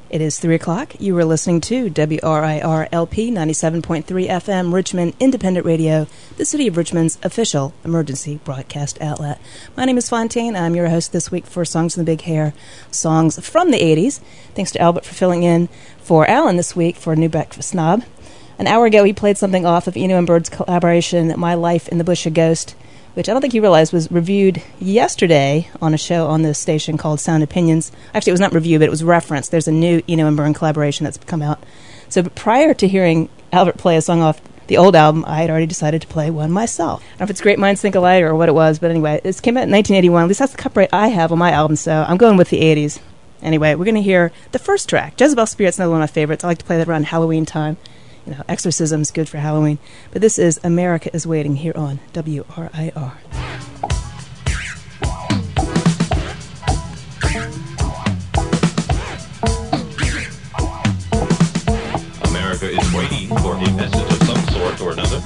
It is 3 o'clock. You are listening to WRIR-LP 97.3 FM, Richmond Independent Radio, the City of Richmond's official emergency broadcast outlet. My name is Fontaine. I'm your host this week for Songs in the Big Hair, songs from the 80s. Thanks to Albert for filling in for Alan this week for New Breakfast Snob. An hour ago, he played something off of Eno and Bird's collaboration, My Life in the Bush of Ghost, which I don't think you realized was reviewed yesterday on a show on this station called Sound Opinions. Actually, it was not reviewed, but it was referenced. There's a new Eno and Byrne collaboration that's come out. So prior to hearing Albert play a song off the old album, I had already decided to play one myself. I don't know if it's Great Minds Think Alike or what it was, but anyway, this came out in 1981. At least that's the copyright I have on my album, so I'm going with the 80s. Anyway, we're going to hear the first track. Jezebel Spirit's another one of my favorites. I like to play that around Halloween time. You know, exorcism's good for Halloween. But this is America is Waiting here on WRIR. America is waiting for a message of some sort or another.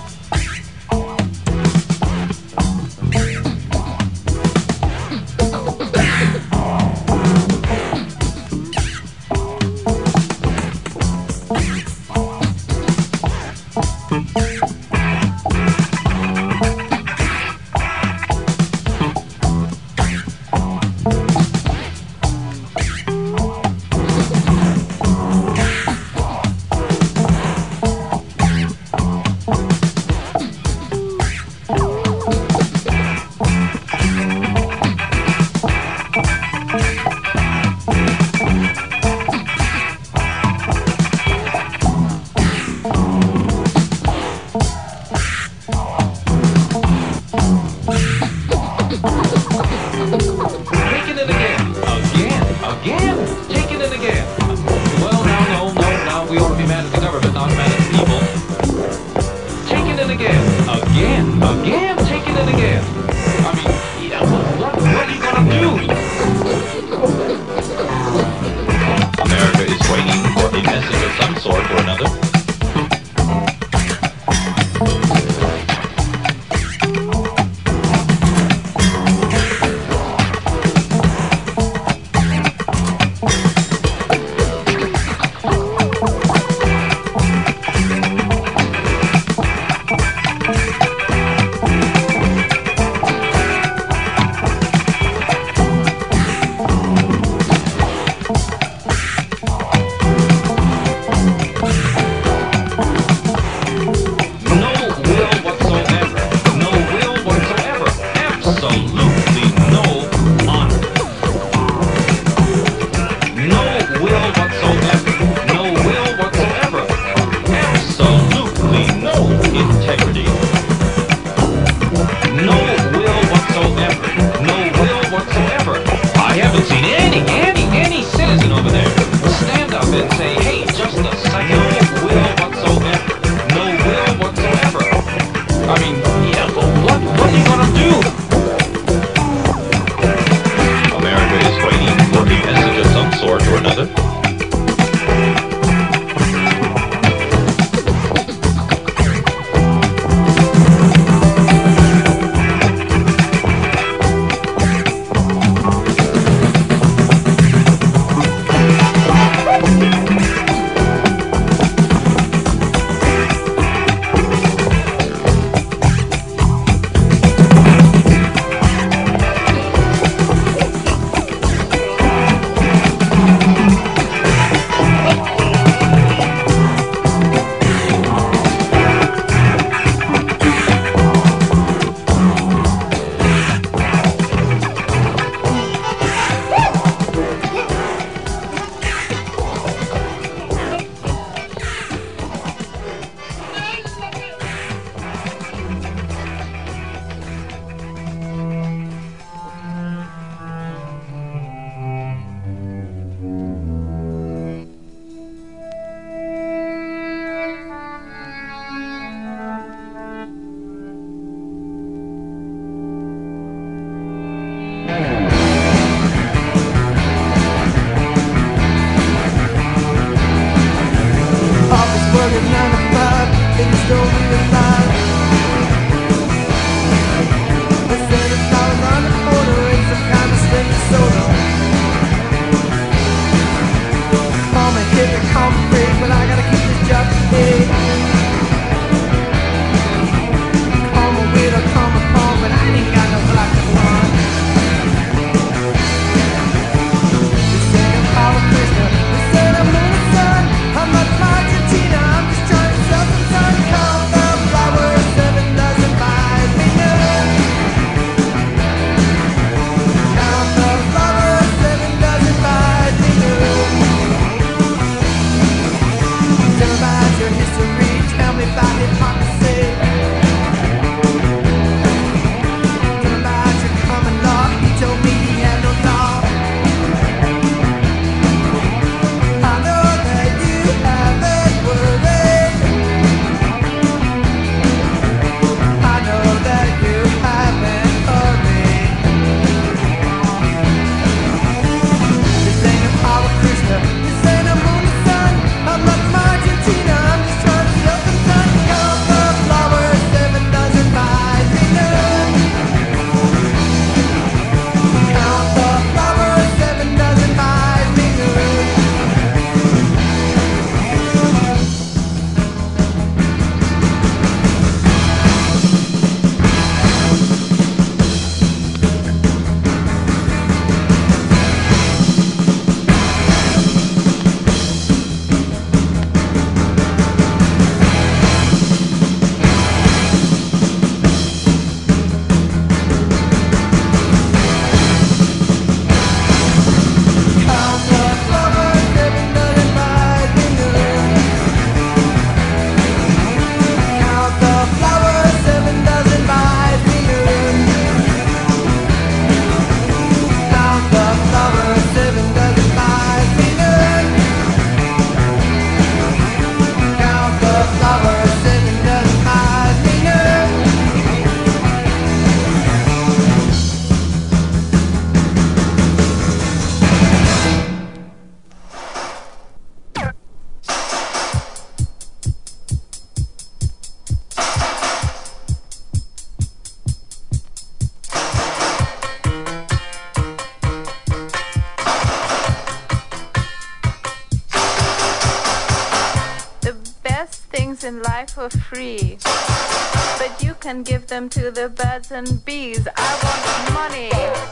in life for free, but you can give them to the birds and bees. I want money.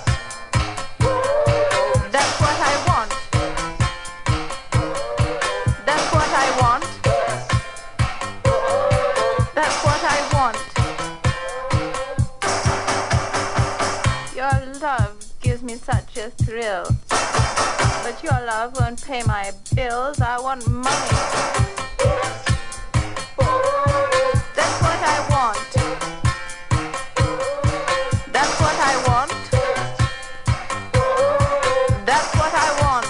That's what I want. That's what I want. That's what I want. Your love gives me such a thrill, but your love won't pay my bills. I want money. That's what I want. That's what I want. That's what I want.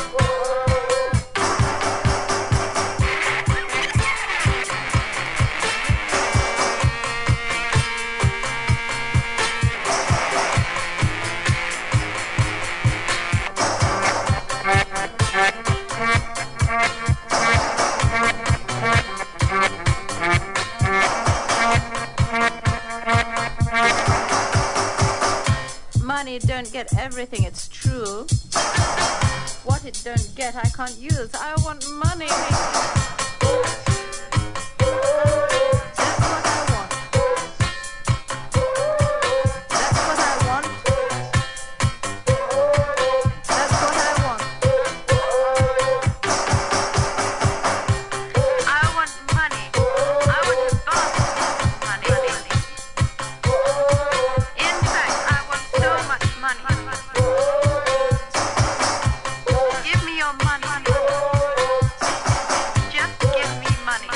Money don't get everything, it's true. What it don't get, I can't use. I want money. That's what I want. That's what I want. That's what I want. I want money. I want to buy money. In fact, I want so much money. Give me your money. Just give me money.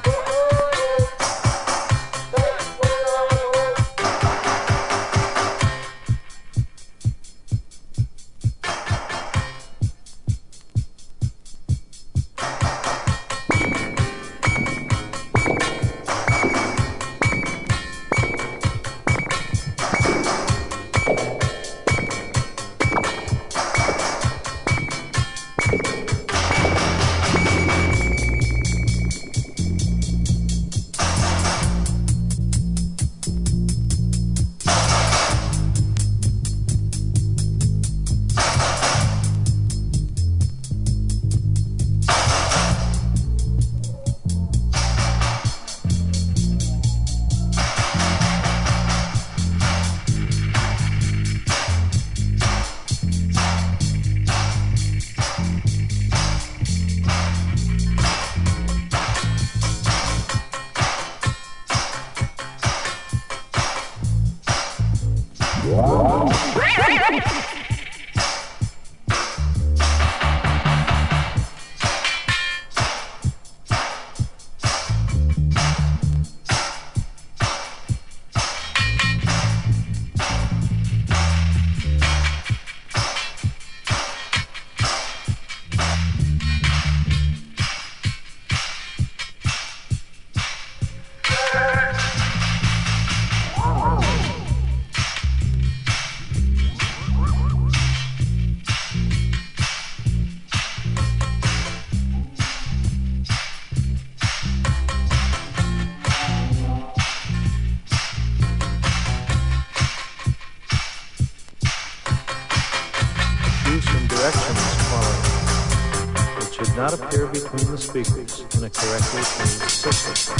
Not appear between the speakers in a correctly tuned system.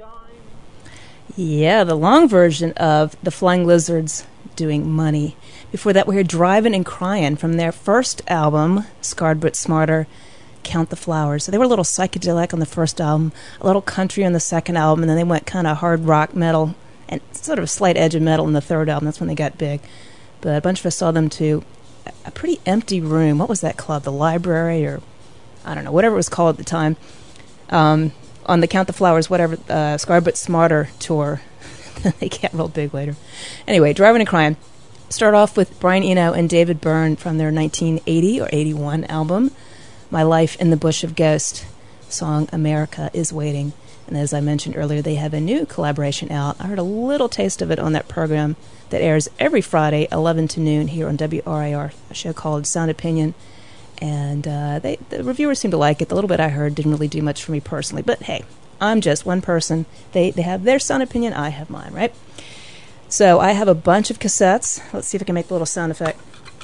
Yeah, the long version of the Flying Lizards doing Money. Before that, we heard Driving and Crying from their first album, Scarred But Smarter, Count the Flowers. So they were a little psychedelic on the first album, a little country on the second album, and then they went kind of hard rock metal and sort of a slight edge of metal in the third album. That's when they got big. But a bunch of us saw them to a pretty empty room. What was that club? The Library, or I don't know, whatever it was called at the time. On the Count the Flowers, whatever, Scarred But Smarter tour. They got real big later. Anyway, Driving and Crying. Start off with Brian Eno and David Byrne from their 1980 or 81 album, My Life in the Bush of Ghost, song America is Waiting. And as I mentioned earlier, they have a new collaboration out. I heard a little taste of it on that program that airs every Friday, 11 to noon, here on WRIR, a show called Sound Opinion. And the reviewers seem to like it. The little bit I heard didn't really do much for me personally. But hey, I'm just one person. They have their sound opinion. I have mine, right? So I have a bunch of cassettes. Let's see if I can make the little sound effect.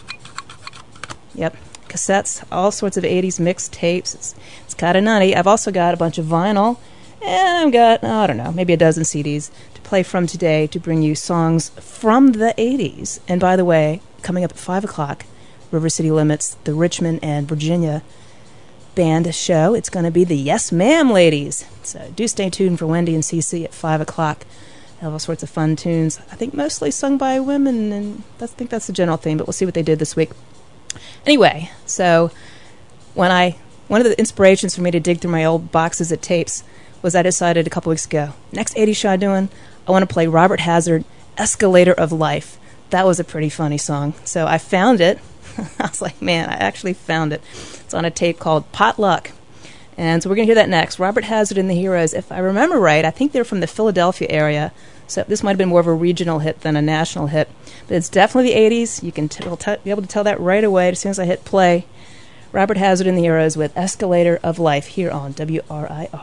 Yep, cassettes, all sorts of 80s mixed tapes. It's kind of nutty. I've also got a bunch of vinyl. And I've got, I don't know, maybe a dozen CDs to play from today to bring you songs from the 80s. And by the way, coming up at 5 o'clock, River City Limits, the Richmond and Virginia band show. It's going to be the Yes Ma'am ladies. So do stay tuned for Wendy and CC at 5 o'clock. They have all sorts of fun tunes. I think mostly sung by women, and I think that's the general theme, but we'll see what they did this week. Anyway, so one of the inspirations for me to dig through my old boxes of tapes was I decided a couple weeks ago, next 80s show I'm doing, I want to play Robert Hazard, Escalator of Life. That was a pretty funny song. So I found it. I was like, man, I actually found it. It's on a tape called Potluck. And so we're going to hear that next. Robert Hazard and the Heroes. If I remember right, I think they're from the Philadelphia area. So this might have been more of a regional hit than a national hit. But it's definitely the 80s. You can be able to tell that right away as soon as I hit play. Robert Hazard and the Heroes with Escalator of Life here on WRIR.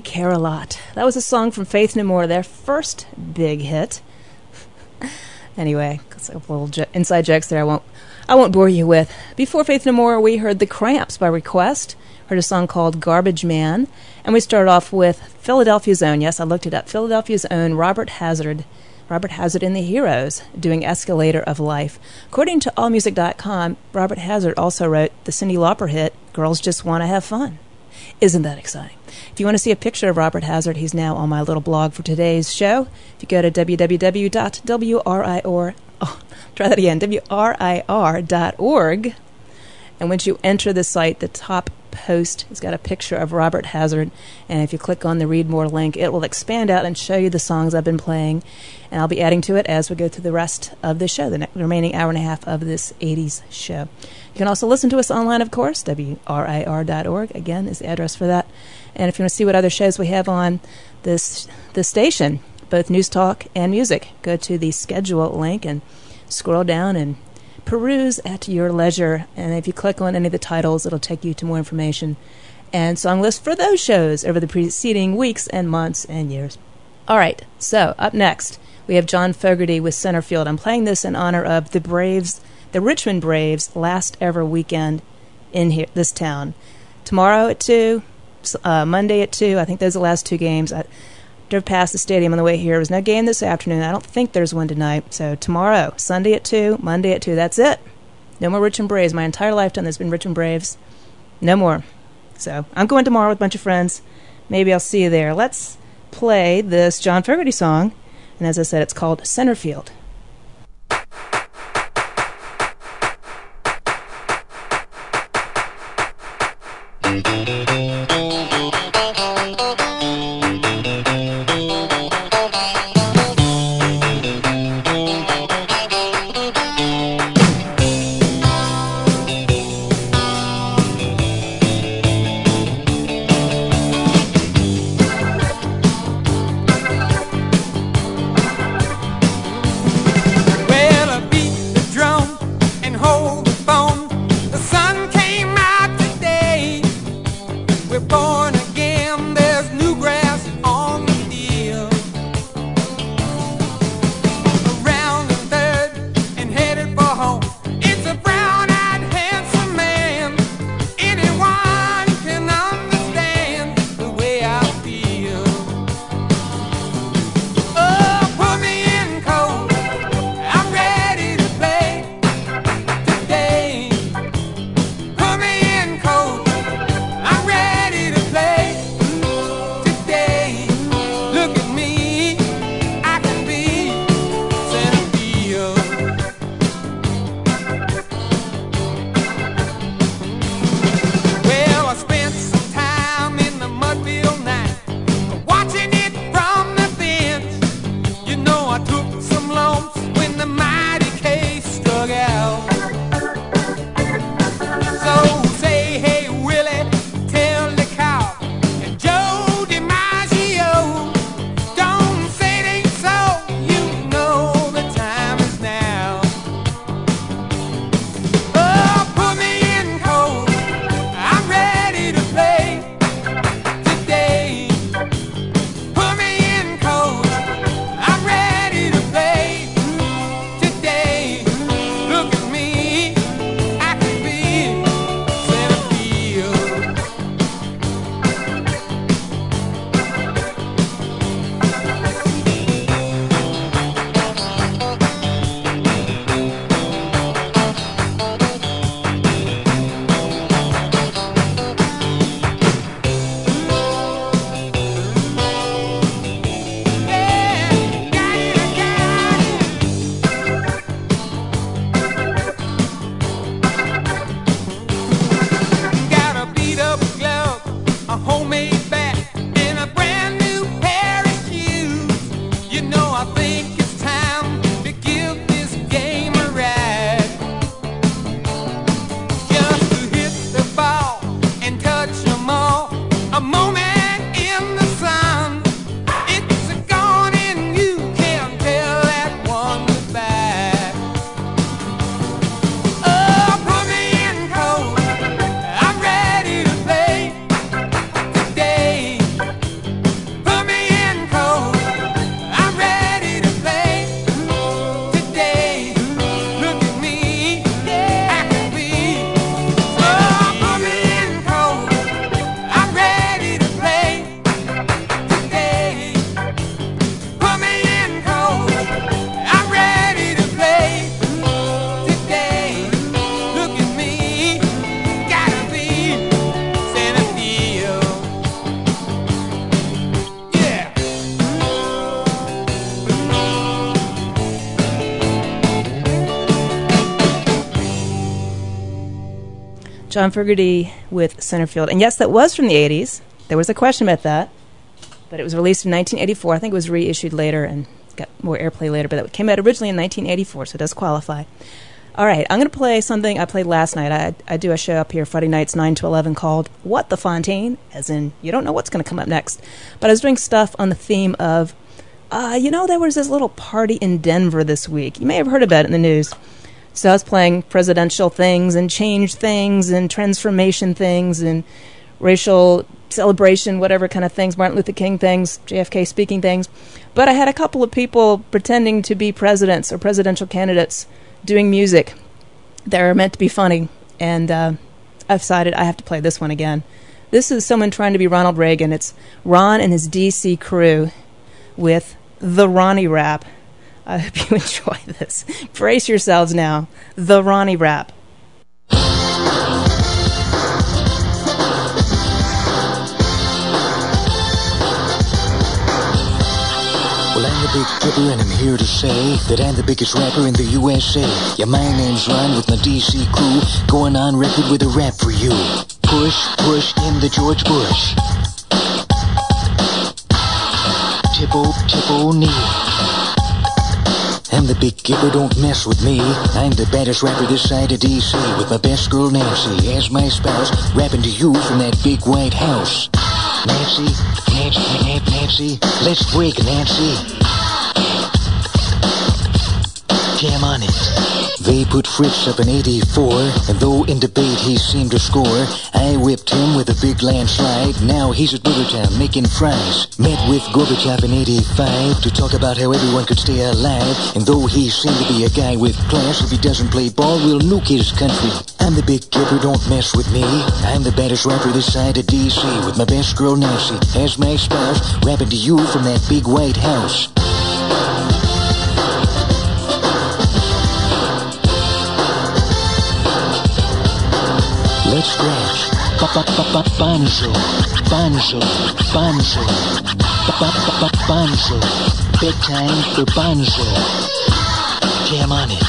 Care a Lot. That was a song from Faith No More, their first big hit. Anyway, a little inside jokes there I won't bore you with. Before Faith No More, we heard The Cramps by request, heard a song called Garbage Man, and we started off with Philadelphia's own, yes, I looked it up, Philadelphia's own Robert Hazard and the Heroes, doing Escalator of Life. According to AllMusic.com, Robert Hazard also wrote the Cyndi Lauper hit, Girls Just Want to Have Fun. Isn't that exciting? If you want to see a picture of Robert Hazard, he's now on my little blog for today's show. If you go to www.WRIR.org, and once you enter the site, the top post has got a picture of Robert Hazard, and if you click on the Read More link, it will expand out and show you the songs I've been playing, and I'll be adding to it as we go through the rest of the show, the remaining hour and a half of this 80s show. You can also listen to us online, of course. WRIR.org, again, is the address for that. And if you want to see what other shows we have on this station, both News Talk and Music, go to the schedule link and scroll down and peruse at your leisure. And if you click on any of the titles, it'll take you to more information and song lists for those shows over the preceding weeks and months and years. All right, so up next, we have John Fogerty with Centerfield. I'm playing this in honor of the Braves, the Richmond Braves' last ever weekend in here, this town. Tomorrow at 2, Monday at 2. I think those are the last two games. I drove past the stadium on the way here. There was no game this afternoon. I don't think there's one tonight. So tomorrow, Sunday at 2, Monday at 2. That's it. No more Richmond Braves. My entire lifetime there's been Richmond Braves. No more. So I'm going tomorrow with a bunch of friends. Maybe I'll see you there. Let's play this John Fogerty song. And as I said, it's called Centerfield. The sun came out today. John Fogerty with Centerfield. And yes, that was from the 80s. There was a question about that. But it was released in 1984. I think it was reissued later and got more airplay later. But it came out originally in 1984, so it does qualify. All right, I'm going to play something I played last night. I do a show up here Friday nights 9 to 11 called What the Fontaine, as in you don't know what's going to come up next. But I was doing stuff on the theme of, there was this little party in Denver this week. You may have heard about it in the news. So I was playing presidential things and change things and transformation things and racial celebration, whatever kind of things, Martin Luther King things, JFK speaking things. But I had a couple of people pretending to be presidents or presidential candidates doing music that are meant to be funny. And I've decided I have to play this one again. This is someone trying to be Ronald Reagan. It's Ron and his DC crew with the Ronnie Rap. I hope you enjoy this. Brace yourselves now. The Ronnie Rap. Well, I'm the Big Dipper and I'm here to say that I'm the biggest rapper in the USA. Yeah, my name's Ron with my DC crew, going on record with a rap for you. Push, push in the George Bush. Tipo knee. I'm the Big Gipper, don't mess with me. I'm the baddest rapper this side of DC, with my best girl Nancy as my spouse, rapping to you from that big white house. Nancy, let's break, Nancy. Jam on it. They put Fritz up in 84, and though in debate he seemed to score, I whipped him with a big landslide. Now he's at Burgertown making fries. Met with Gorbachev in 85 to talk about how everyone could stay alive. And though he seemed to be a guy with class, if he doesn't play ball, we'll nuke his country. I'm the Big Dipper, don't mess with me. I'm the baddest rapper this side of DC, with my best girl Nancy as my spouse, rapping to you from that big white house. Let's scratch. Banjo. Bedtime for banjo. Jam on it.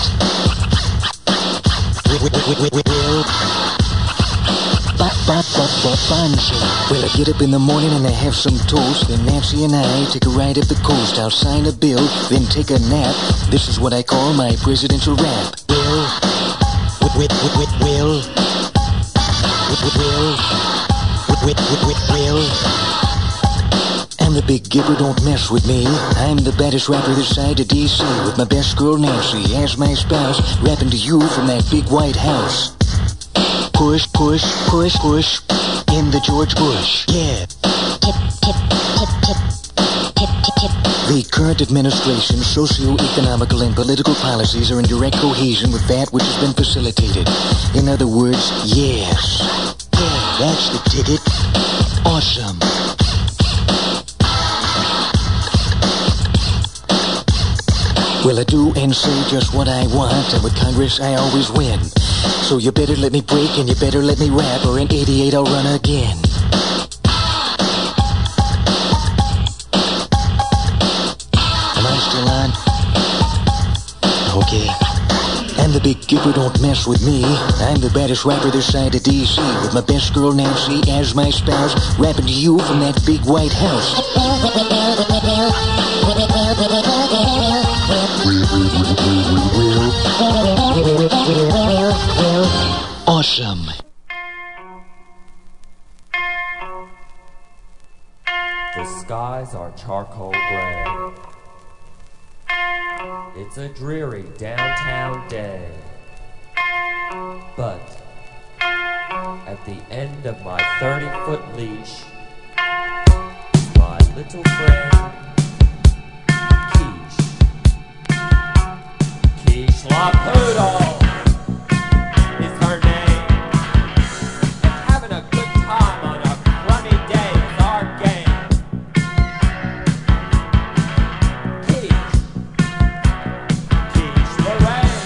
Banjo. Well, I get up in the morning and I have some toast. Then Nancy and I take a ride up the coast. I'll sign a bill, then take a nap. This is what I call my presidential rap. Will. I'm the Big Gipper, don't mess with me. I'm the baddest rapper this side of DC, with my best girl Nancy as my spouse, rapping to you from that big white house. Push in the George Bush. Yeah. The current administration's socio-economical and political policies are in direct cohesion with that which has been facilitated. In other words, yes. Yeah, that's the ticket. Awesome. Well, I do and say just what I want, and with Congress I always win. So you better let me break and you better let me rap, or in 88 I'll run again. Okay. I'm the Big Gipper, don't mess with me. I'm the baddest rapper this side of DC, with my best girl Nancy as my spouse, rapping to you from that big white house. Awesome. The skies are charcoal gray. It's a dreary downtown day. But at the end of my 30-foot leash, my little friend Quiche Lapoodle is her name. And having a good time on a crummy day with our gang. Quiche Lorraine.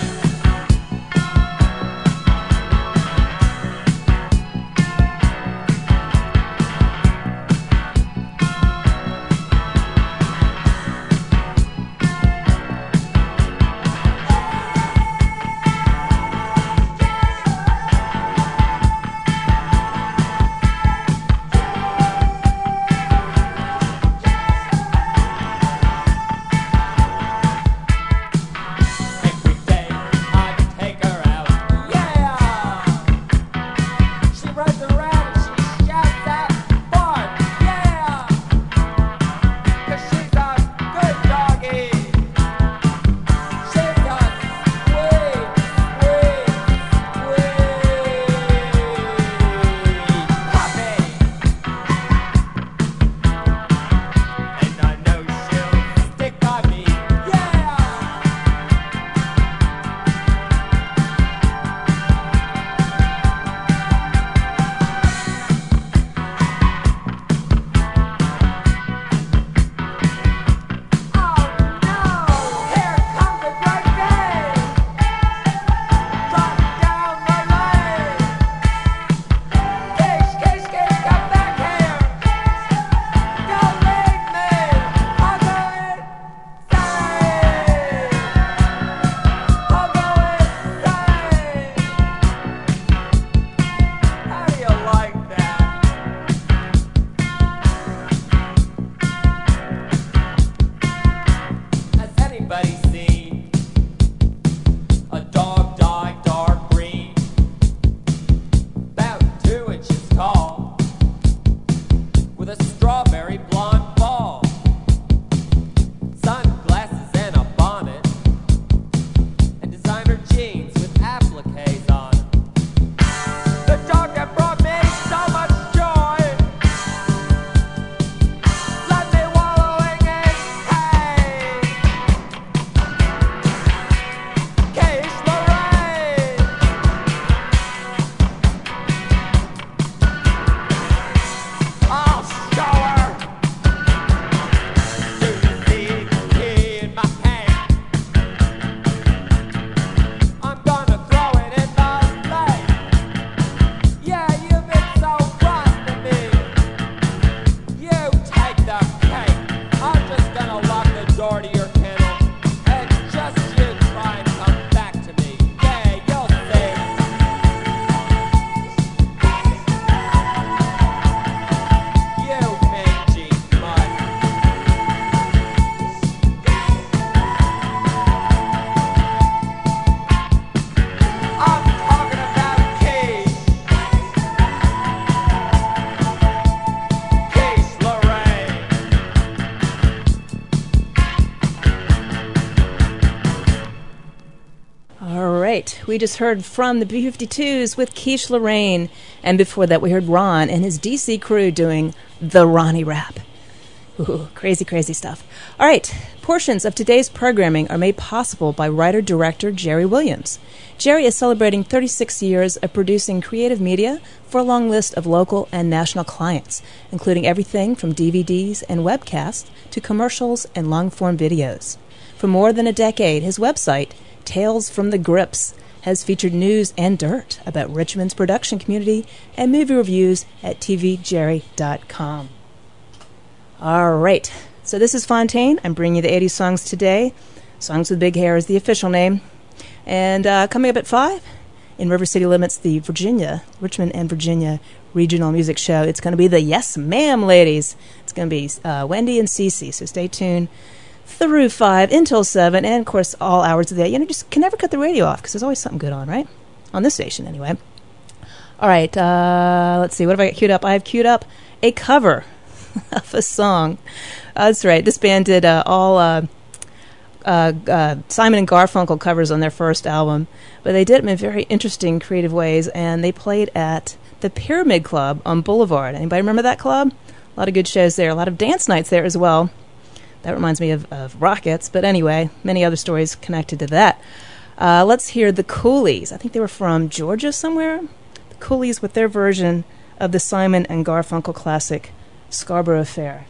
We just heard from the B-52s with Quiche Lorraine, and before that we heard Ron and his DC crew doing the Ronnie Rap. Ooh, crazy, crazy stuff. All right, portions of today's programming are made possible by writer-director Jerry Williams. Jerry is celebrating 36 years of producing creative media for a long list of local and national clients, including everything from DVDs and webcasts to commercials and long-form videos. For more than a decade, his website, Tales from the Grips, has featured news and dirt about Richmond's production community and movie reviews at tvjerry.com. All right, so this is Fontaine. I'm bringing you the 80s songs today. Songs with Big Hair is the official name. And coming up at 5, in River City Limits, the Richmond and Virginia regional music show, it's going to be the Yes Ma'am Ladies. It's going to be Wendy and Cece, so stay tuned through 5 until 7, and of course all hours of the day. You know, just can never cut the radio off because there's always something good on, right? On this station, anyway. All right, let's see. What have I got queued up? I have queued up a cover of a song. That's right. This band did all Simon and Garfunkel covers on their first album, but they did them in very interesting, creative ways, and they played at the Pyramid Club on Boulevard. Anybody remember that club? A lot of good shows there. A lot of dance nights there as well. That reminds me of Rockets, but anyway, many other stories connected to that. Let's hear the Coolies. I think they were from Georgia somewhere. The Coolies with their version of the Simon and Garfunkel classic, Scarborough Fair.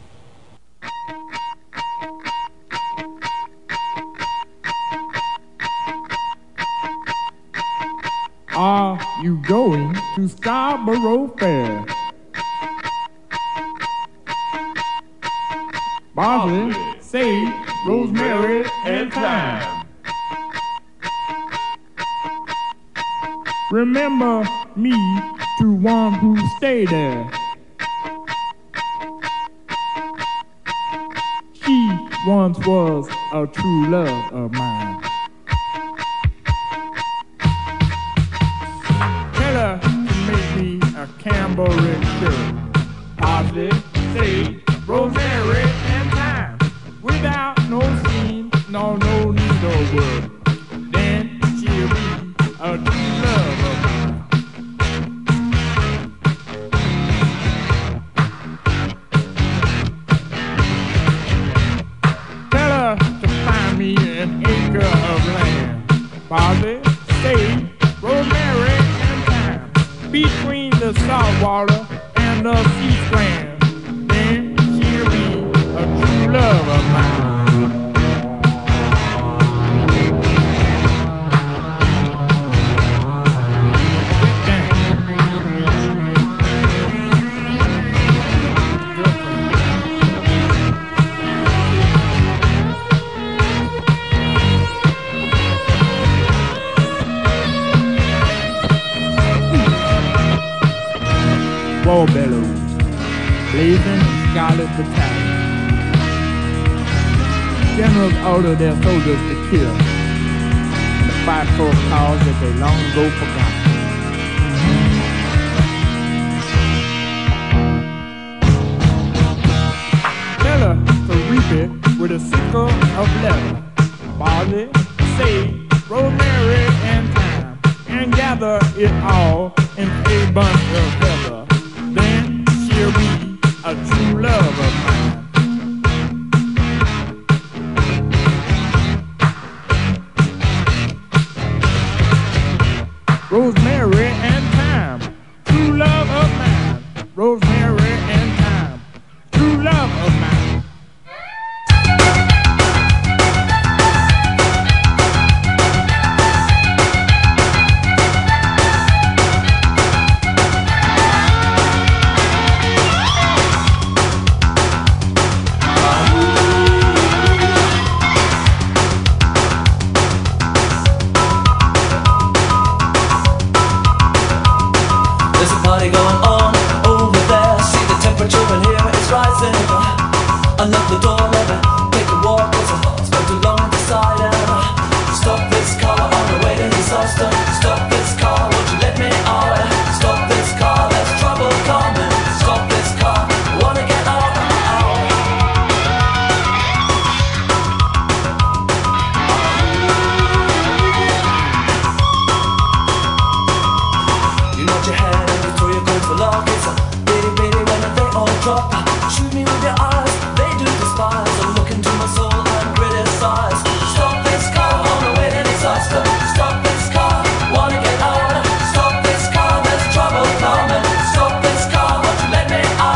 Are you going to Scarborough Fair? Barley, sage, rosemary, and thyme. Remember me to one who stayed there. She once was a true love of mine. Tell her to make me a cambric shirt. Parsley, sage, rosemary, and thyme. Without no seam, no needlework. Then she'll be a true love of mine. Tell her to find me an acre of land. Parsley, sage, rosemary, and thyme. Between the salt water and the sea strand. Then she'll be a true love of mine. War bellows, blazing scarlet battalion. Generals order their soldiers to kill, and to fight for a cause that they long ago forgot. Tell her to reap it with a sickle of leather, barley, sage, rosemary, and thyme, and gather it all in a bunch of feather. Then she'll be a true love of mine. Rosemary and thyme, true love of mine. Rosemary and thyme, true love of mine. Unlock the door, let me take a walk. It's been too long inside and stop this car on the way to disaster. Stop this car, won't you let me out? Stop this car, there's trouble coming. Stop this car, I wanna get out. drop. Shoot me with your eyes, they do despise. So look into my soul and criticize. Stop this car on the way to disaster. Stop this car, wanna get out. Stop this car, there's trouble coming. Stop this car, won't you let me out?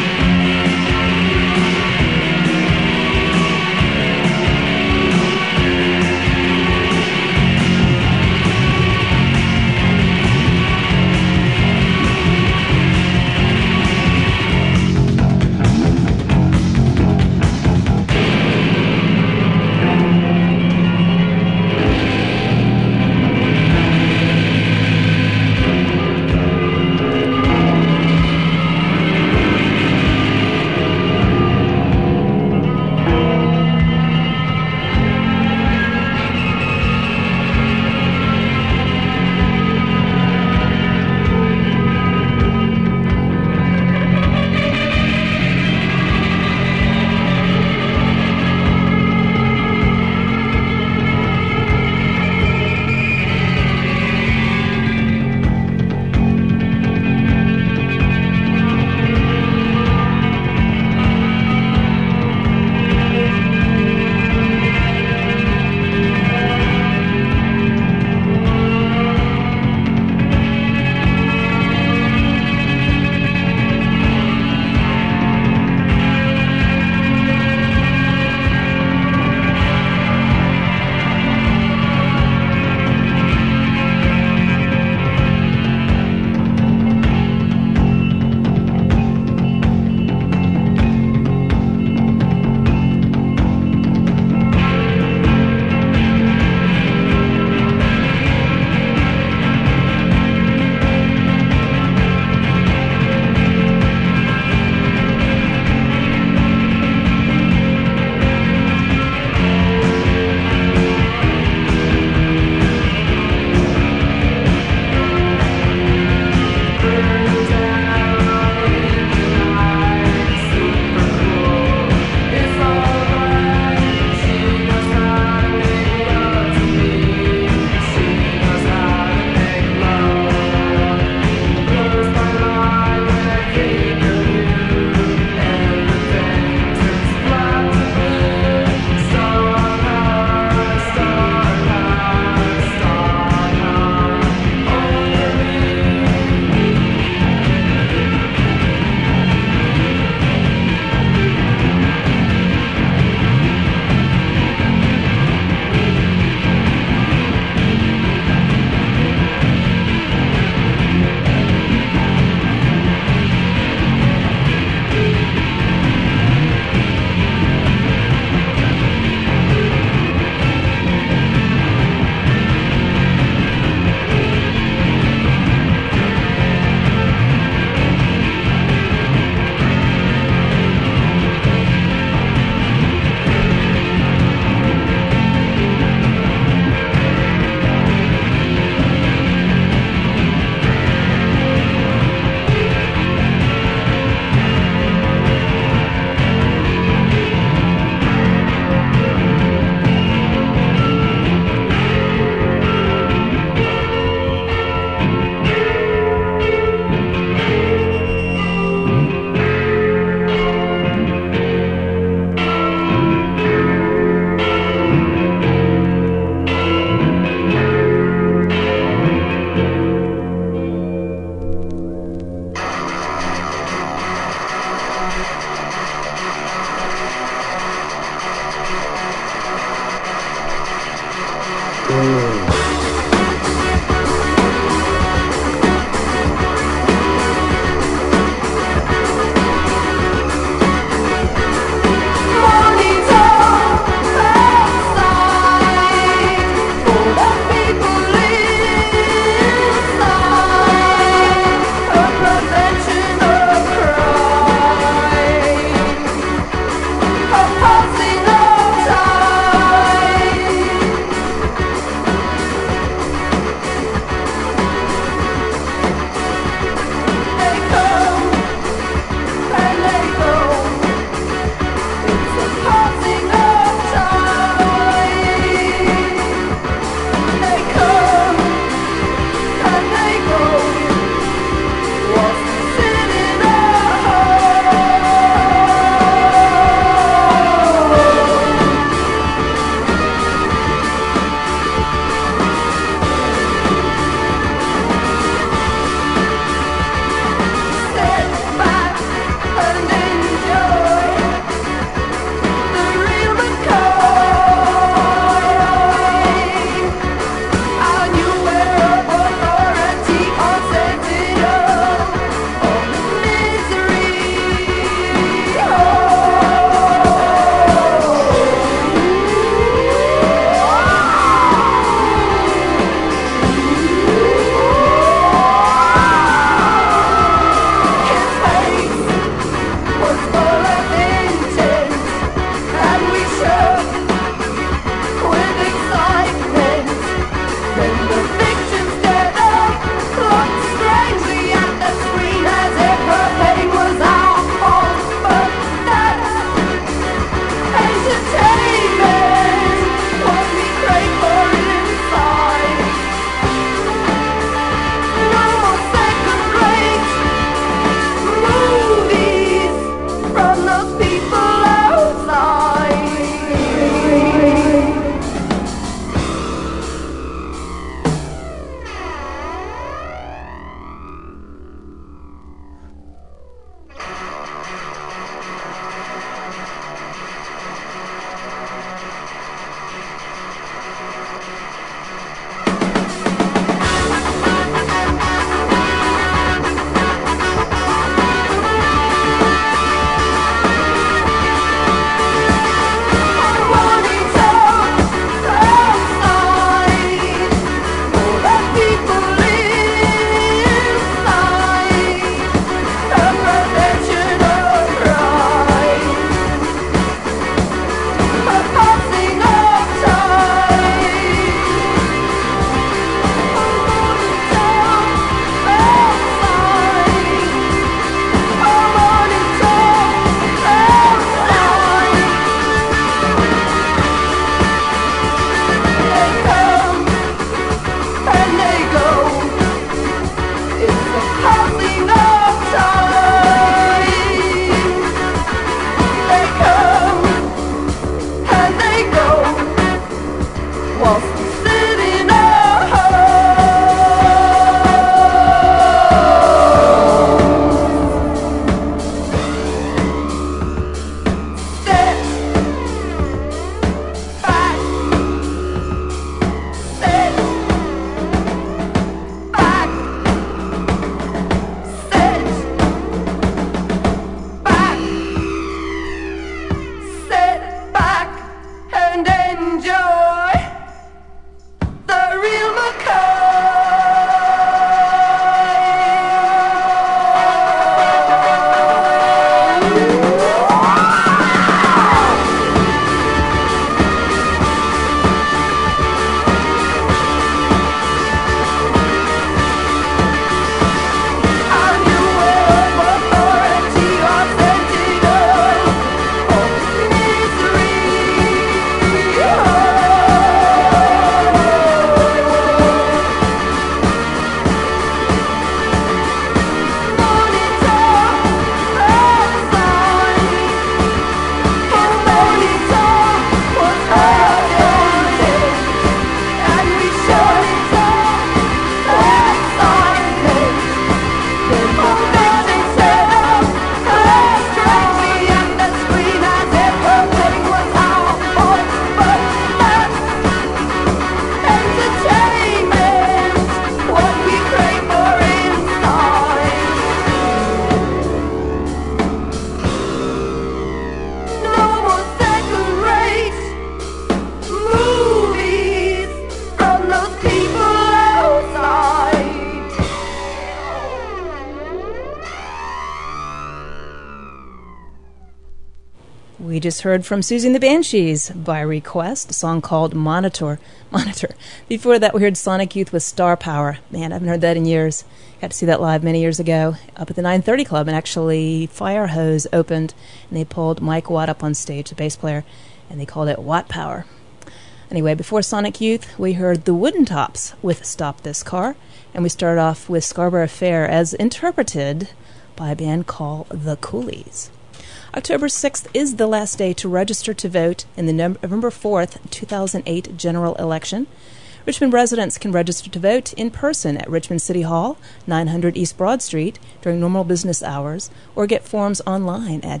We just heard from Susie and the Banshees by request, a song called Monitor. Before that, we heard Sonic Youth with Star Power. Man, I haven't heard that in years. Got to see that live many years ago up at the 930 Club, and actually Firehose opened, and they pulled Mike Watt up on stage, the bass player, and they called it Watt Power. Anyway, before Sonic Youth, we heard the Wooden Tops with Stop This Car, and we started off with Scarborough Fair as interpreted by a band called The Coolies. October 6th is the last day to register to vote in the November 4th, 2008 general election. Richmond residents can register to vote in person at Richmond City Hall, 900 East Broad Street, during normal business hours, or get forms online at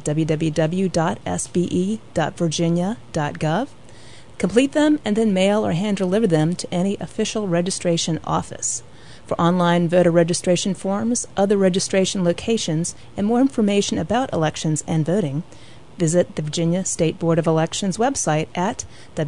www.sbe.virginia.gov. Complete them and then mail or hand-deliver them to any official registration office. For online voter registration forms, other registration locations, and more information about elections and voting, visit the Virginia State Board of Elections website at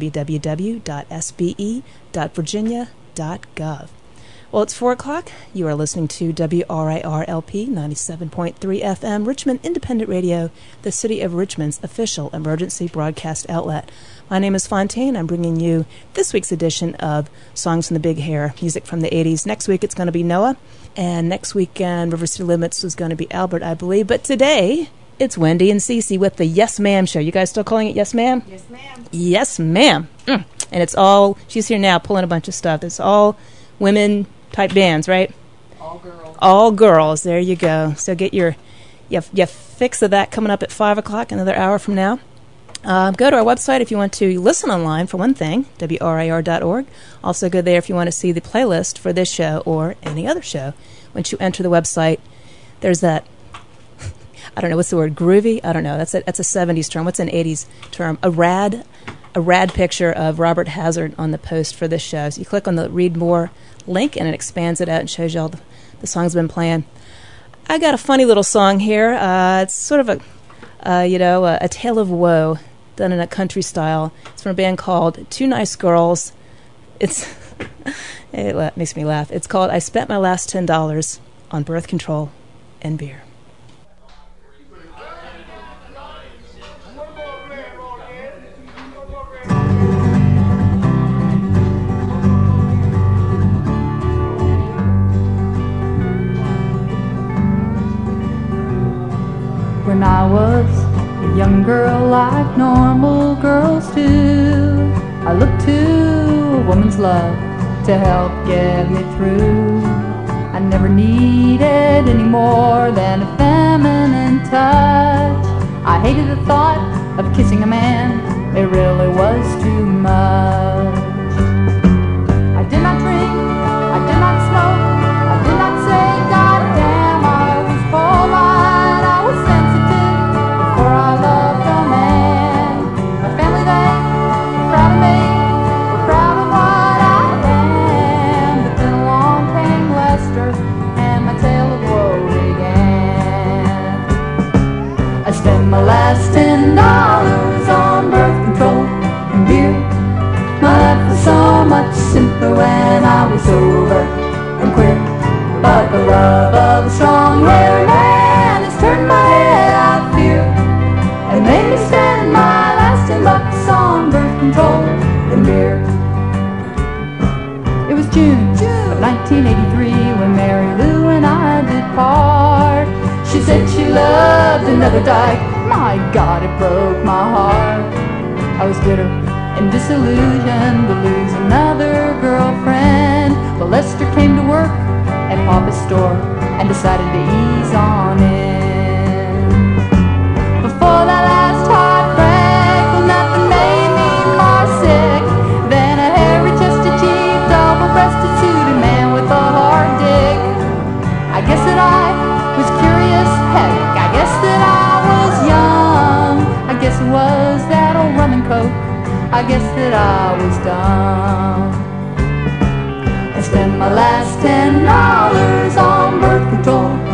www.sbe.virginia.gov. Well, it's 4 o'clock. You are listening to WRIR-LP 97.3 FM, Richmond Independent Radio, the City of Richmond's official emergency broadcast outlet. My name is Fontaine. I'm bringing you this week's edition of Songs from the Big Hair, music from the 80s. Next week it's going to be Noah, and next weekend River City Limits is going to be Albert, I believe. But today it's Wendy and Cece with the Yes Ma'am Show. You guys still calling it Yes Ma'am? Yes, ma'am. Yes, ma'am. And it's all, she's here now pulling a bunch of stuff. It's all women type bands, right? All girls. All girls. There you go. So get your fix of that coming up at 5 o'clock, another hour from now. Go to our website if you want to listen online, for one thing, WRIR.org. Also go there if you want to see the playlist for this show or any other show. Once you enter the website, there's that, I don't know, what's the word, groovy? I don't know. That's a 70s term. What's an 80s term? A rad picture of Robert Hazard on the post for this show. So you click on the Read More link, and it expands it out and shows you all the songs I've been playing. I got a funny little song here. It's sort of a tale of woe done in a country style. It's from a band called Two Nice Girls. It makes me laugh. It's called I Spent My Last $10 on Birth Control and Beer. When I was a young girl like normal girls do, I looked to a woman's love to help get me through. I never needed any more than a feminine touch. I hated the thought of kissing a man, it really was too much. I did not drink, I did not smoke, I did not say God damn, I was polite, I was sensitive before I loved a man. My family, they were proud of me, were proud of what I am. But then along came Lester and my tale of woe began. I spent my last $10 on birth control and beer. My life was so much simpler when I was sober and queer. But the love of a strong-haired man has turned my head, I fear, and made me spend my last $10 on birth control and beer. It was June of 1983 when Mary Lou and I did part. She said she loved another dyke. My God, it broke my heart. I was bitter and disillusioned to lose another girlfriend. But Lester came to work at Papa's store and decided to ease on in. Before that last heartbreak, well, nothing made me more sick than a hairy-chested, cheap, double-breasted, suited man with a hard dick. I guess that I was curious, heck, I guess that I was young. I guess it was that old rum and coke, I guess that I was dumb. I spent my last $10 on birth control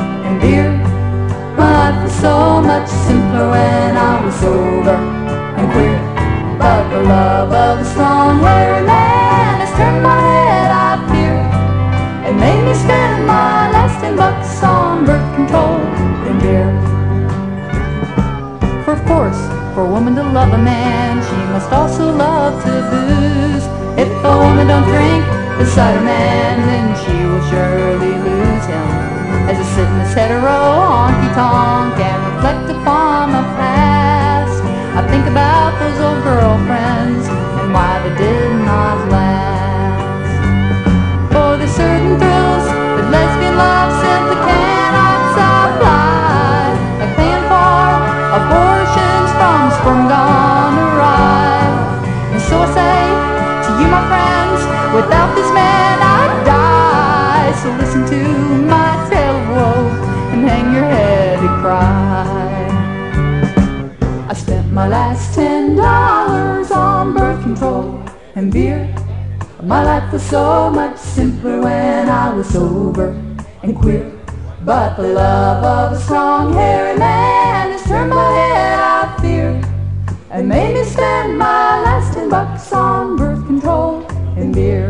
love a man, she must also love to booze. If a woman don't drink beside a man, then she will surely lose him. As I sit in this hetero honky-tonk and reflect upon my past, I think about those old girlfriends and why they did not last. For there's certain thrills that lesbian love simply cannot supply, like paying for abortions from sperm gone awry. And so I say to you, my friends, without this man I'd die. So listen to my tale of woe and hang your head and cry. I spent my last $10 on birth control and beer. My life was so much simpler when I was sober and queer. But the love of a strong, hairy man has turned my head out of fear and made me spend my last $10 on birth control and beer.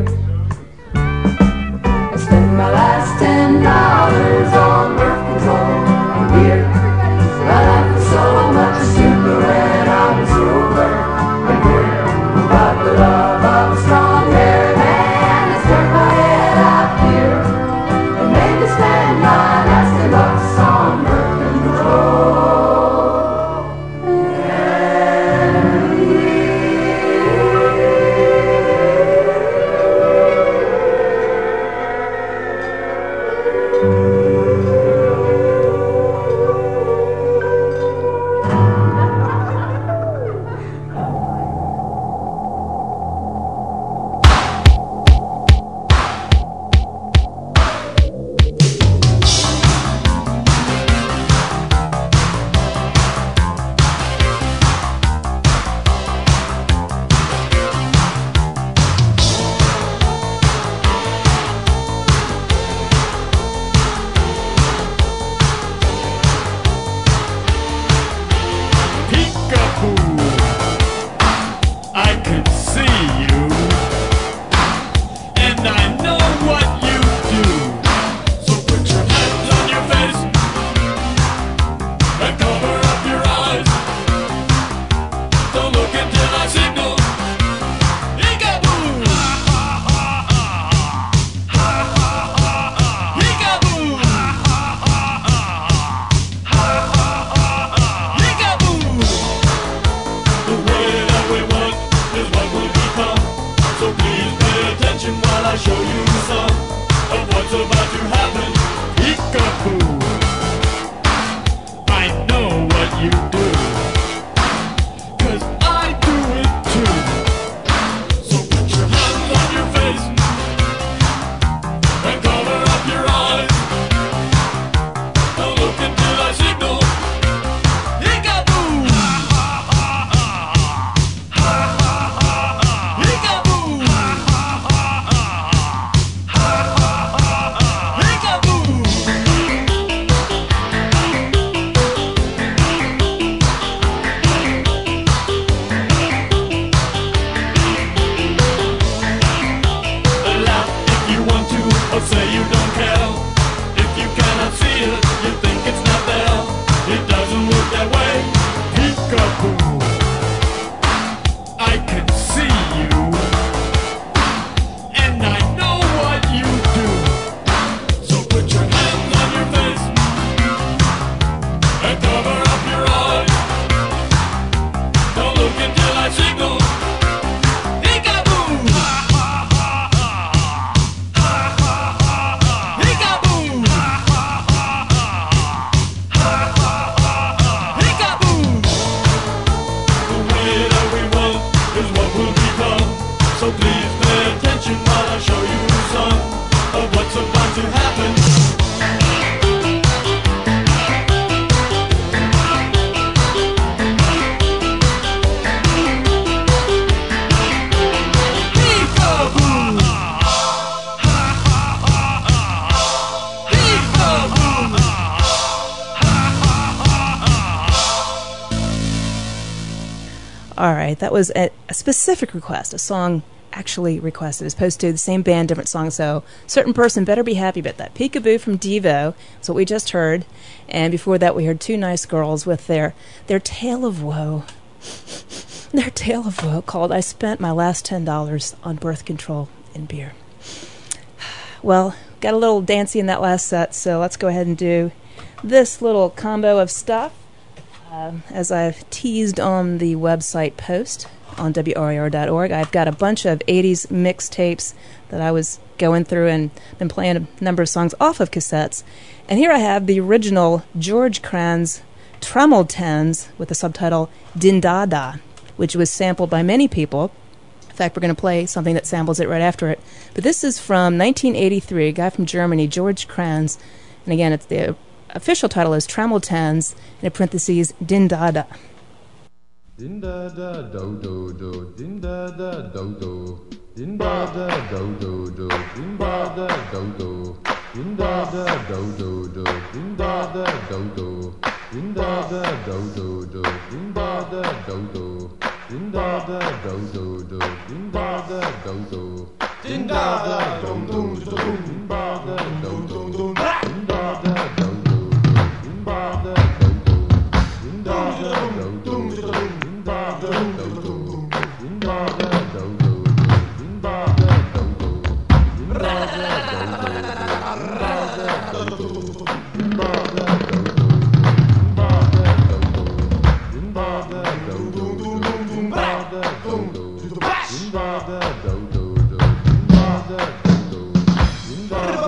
I spent my last $10 on birth control and beer. My life was so much simpler when I was sober and queer. But the love of a strong, hairy man has turned my head out of fear and made me spend my last $10 on birth control. All right, that was a specific request, a song actually requested as opposed to the same band, different song. So certain person better be happy about that. Peekaboo from Devo is what we just heard. And before that, we heard Two Nice Girls with their Tale of Woe. their tale of woe called I Spent My Last $10 on Birth Control and Beer. Well, got a little dancey in that last set, so let's go ahead and do this little combo of stuff. As I've teased on the website post on WRIR.org, I've got a bunch of 80s mixtapes that I was going through and been playing a number of songs off of cassettes. And here I have the original George Kranz Trameltans with the subtitle Din Da Da, which was sampled by many people. In fact, we're going to play something that samples it right after it. But this is from 1983, a guy from Germany, George Kranz. And again, it's the official title is Trameltans, and in parentheses, Din Da Da. Din da da do do do, din da da do do, din da da do do do, din da da do do, din da da do do do, din da da do do, din da da do do do, din da da do do, din da da do do do, din da da do do, din da da do do do, din da da do do do, din da da do do, din da da do do, din da da do do do. Din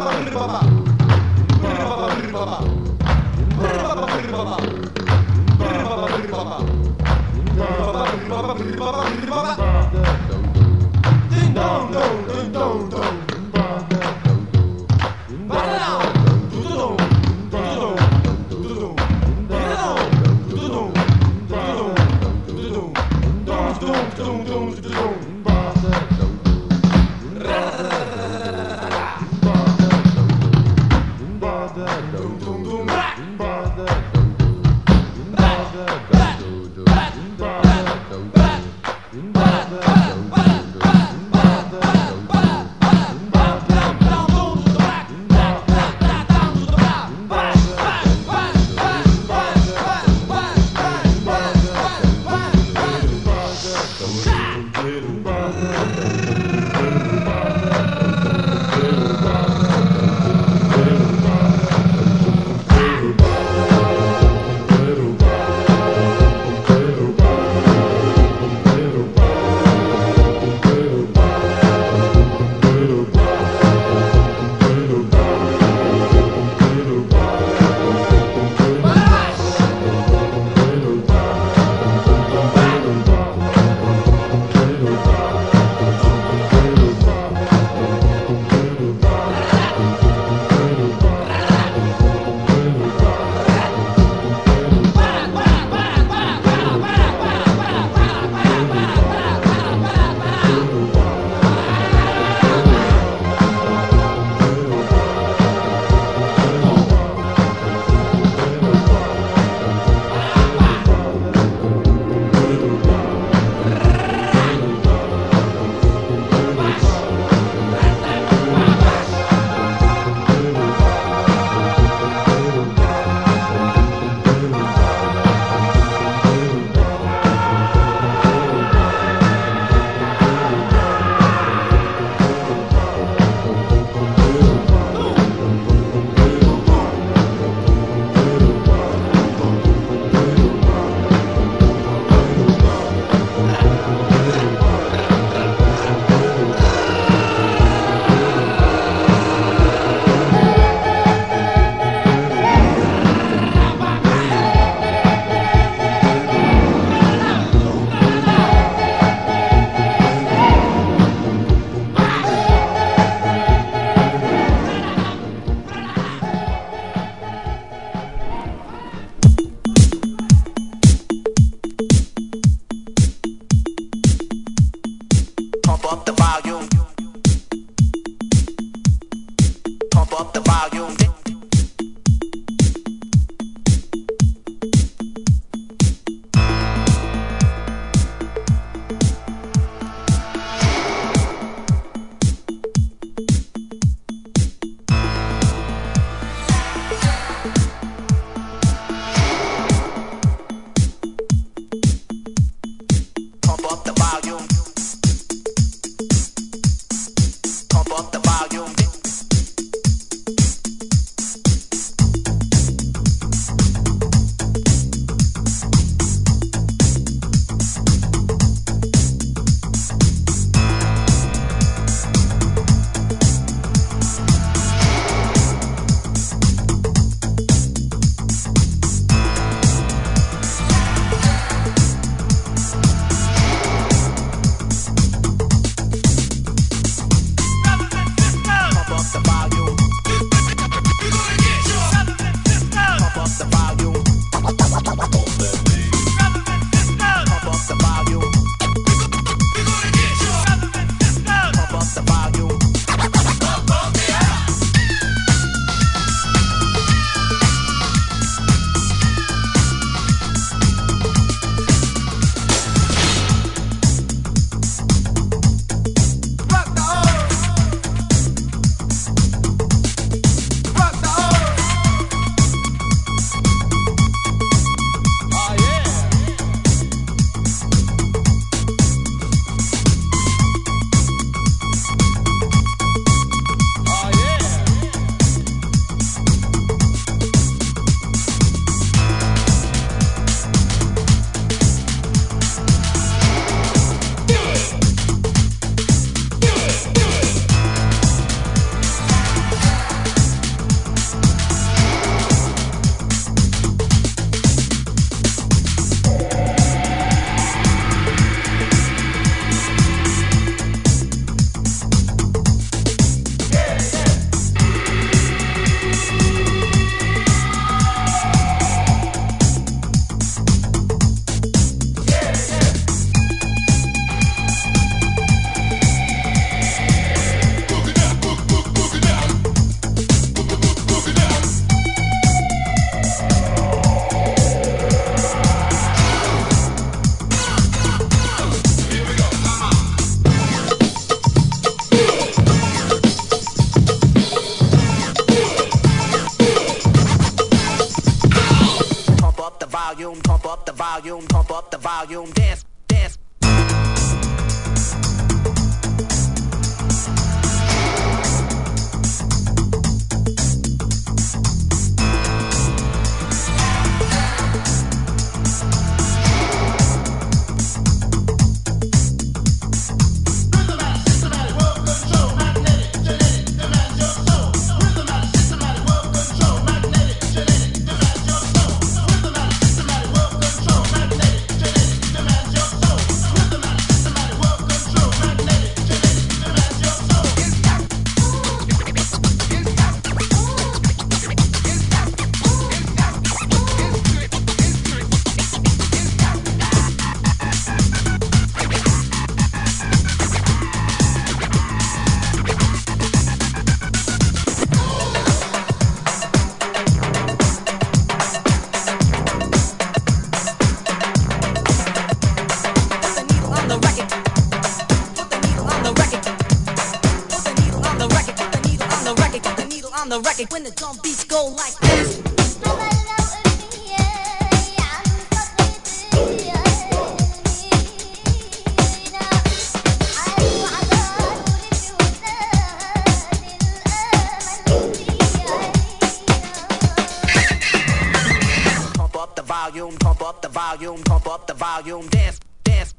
volume, pump up the volume, dance, dance. The record when the drum beats go like this. Pump up the volume, pump up the volume, pump up the volume, dance, dance.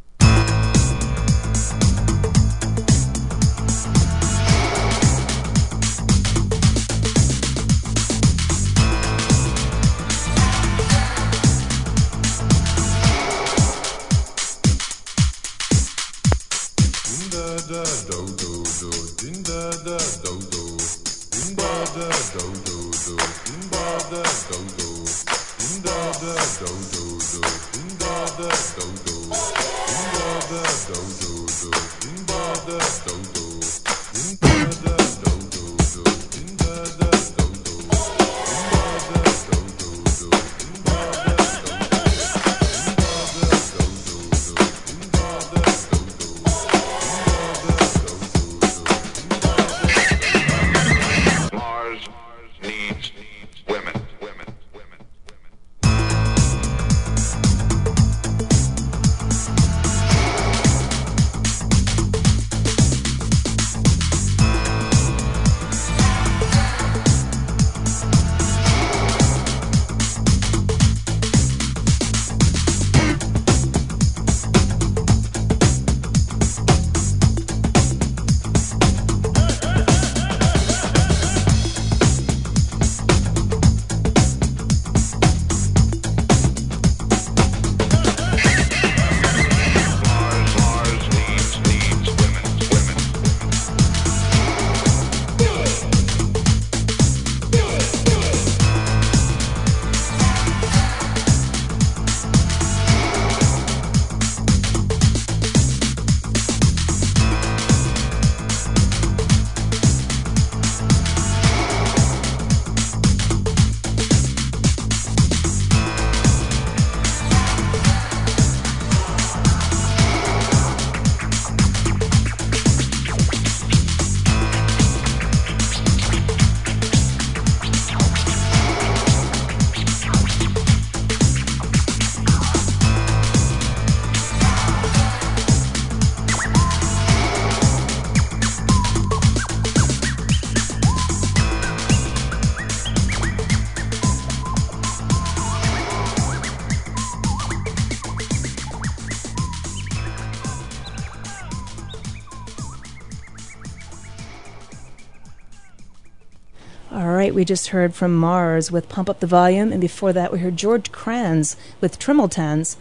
We just heard from Mars with Pump Up the Volume, and before that we heard George Kranz with Tremoltans,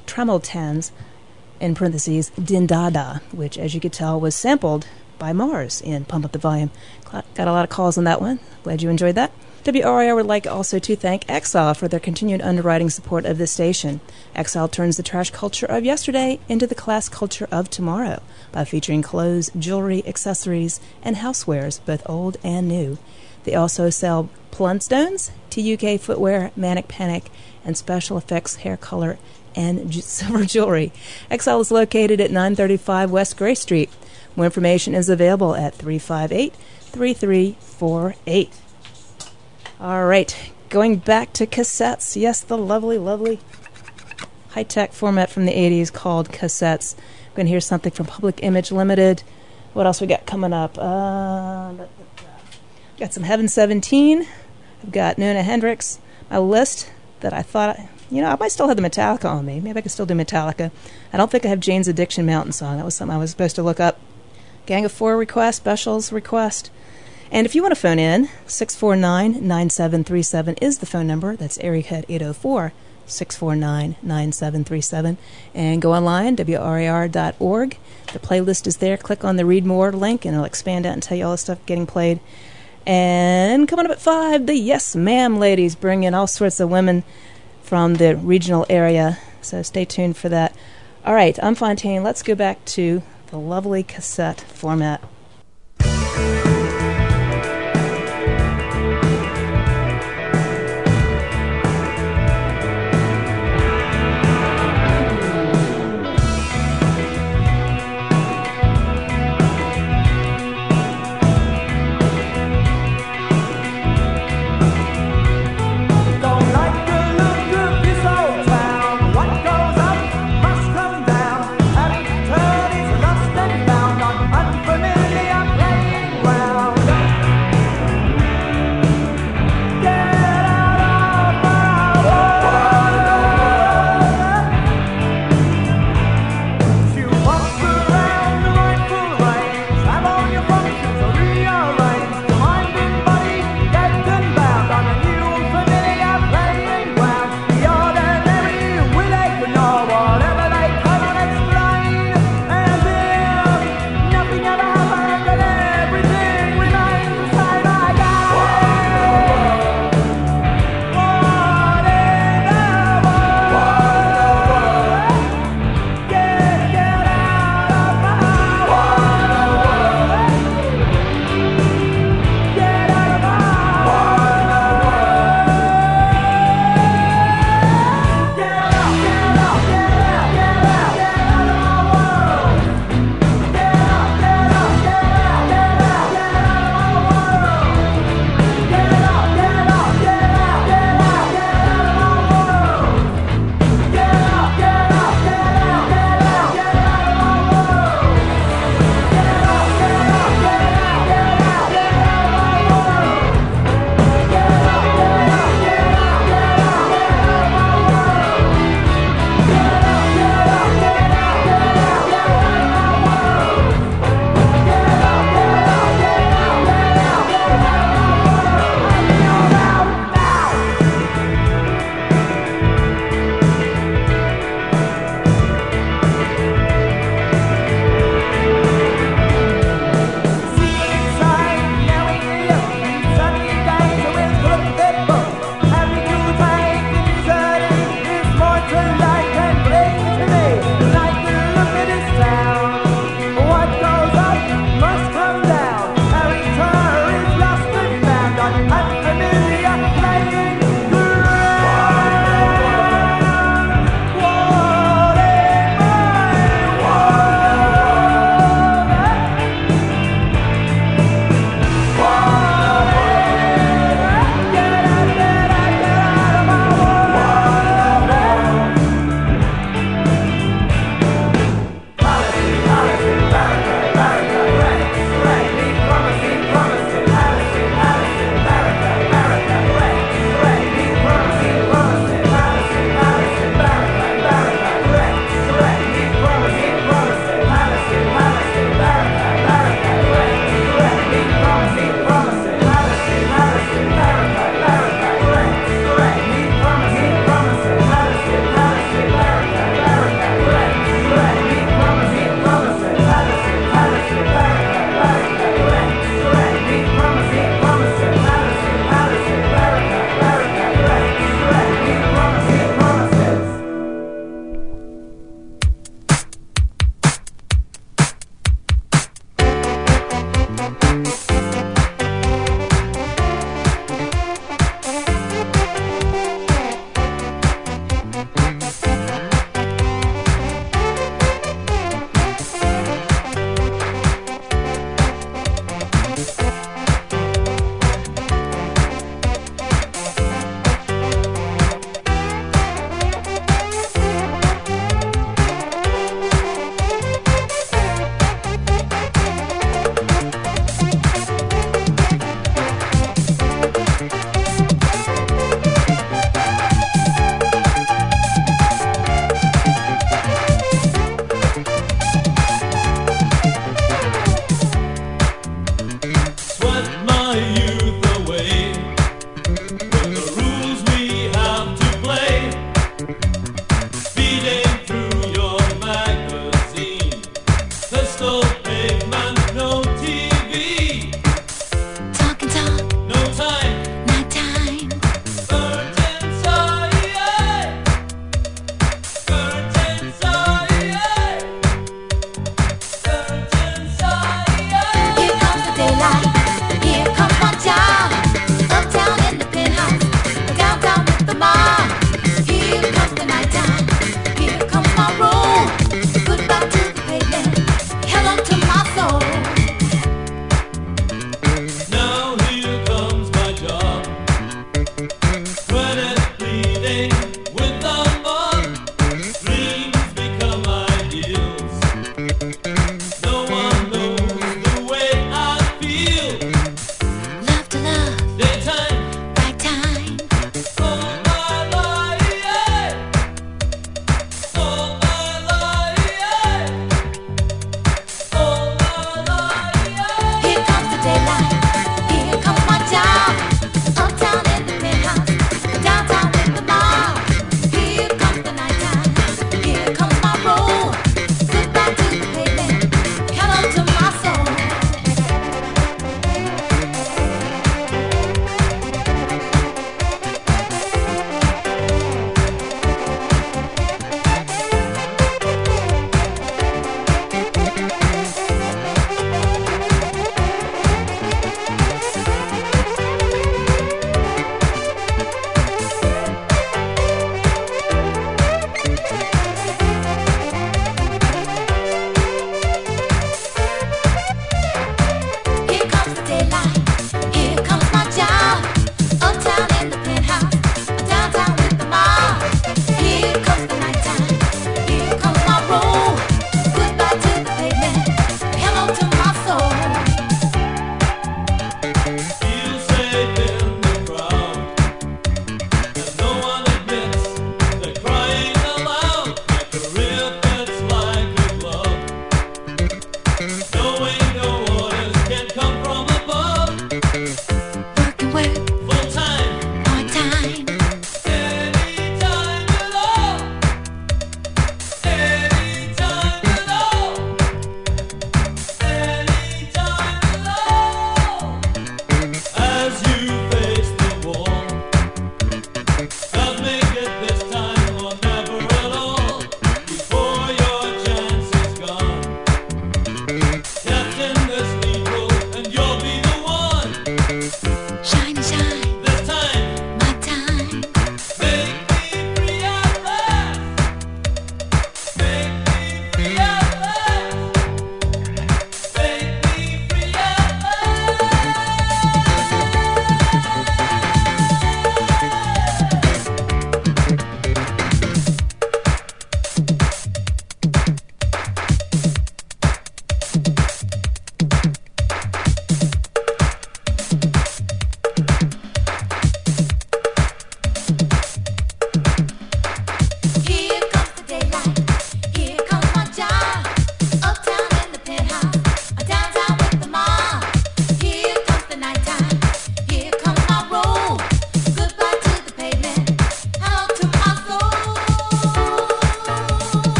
in parentheses, Din Da Da, which, as you could tell, was sampled by Mars in Pump Up the Volume. Got a lot of calls on that one. Glad you enjoyed that. WRIR would like also to thank Exile for their continued underwriting support of this station. Exile turns the trash culture of yesterday into the class culture of tomorrow by featuring clothes, jewelry, accessories, and housewares, both old and new. They also sell Plunstones, TUK footwear, Manic Panic, and special effects hair color and silver jewelry. Exile is located at 935 West Gray Street. More information is available at 358-3348. All right, going back to cassettes. Yes, the lovely, lovely high-tech format from the 80s called cassettes. We're going to hear something from Public Image Limited. What else we got coming up? Got some Heaven 17. I've got Nona Hendrix. My list that I thought, I might still have the Metallica on me. Maybe I could still do Metallica. I don't think I have Jane's Addiction Mountain Song. That was something I was supposed to look up. Gang of Four request, Specials request. And if you want to phone in, 649-9737 is the phone number. That's area code 804-649-9737. And go online, WRAR.org. The playlist is there. Click on the Read More link, and it'll expand out and tell you all the stuff getting played. And coming up at 5, the Yes Ma'am ladies bring in all sorts of women from the regional area. So stay tuned for that. All right, I'm Fontaine. Let's go back to the lovely cassette format. Unfamiliar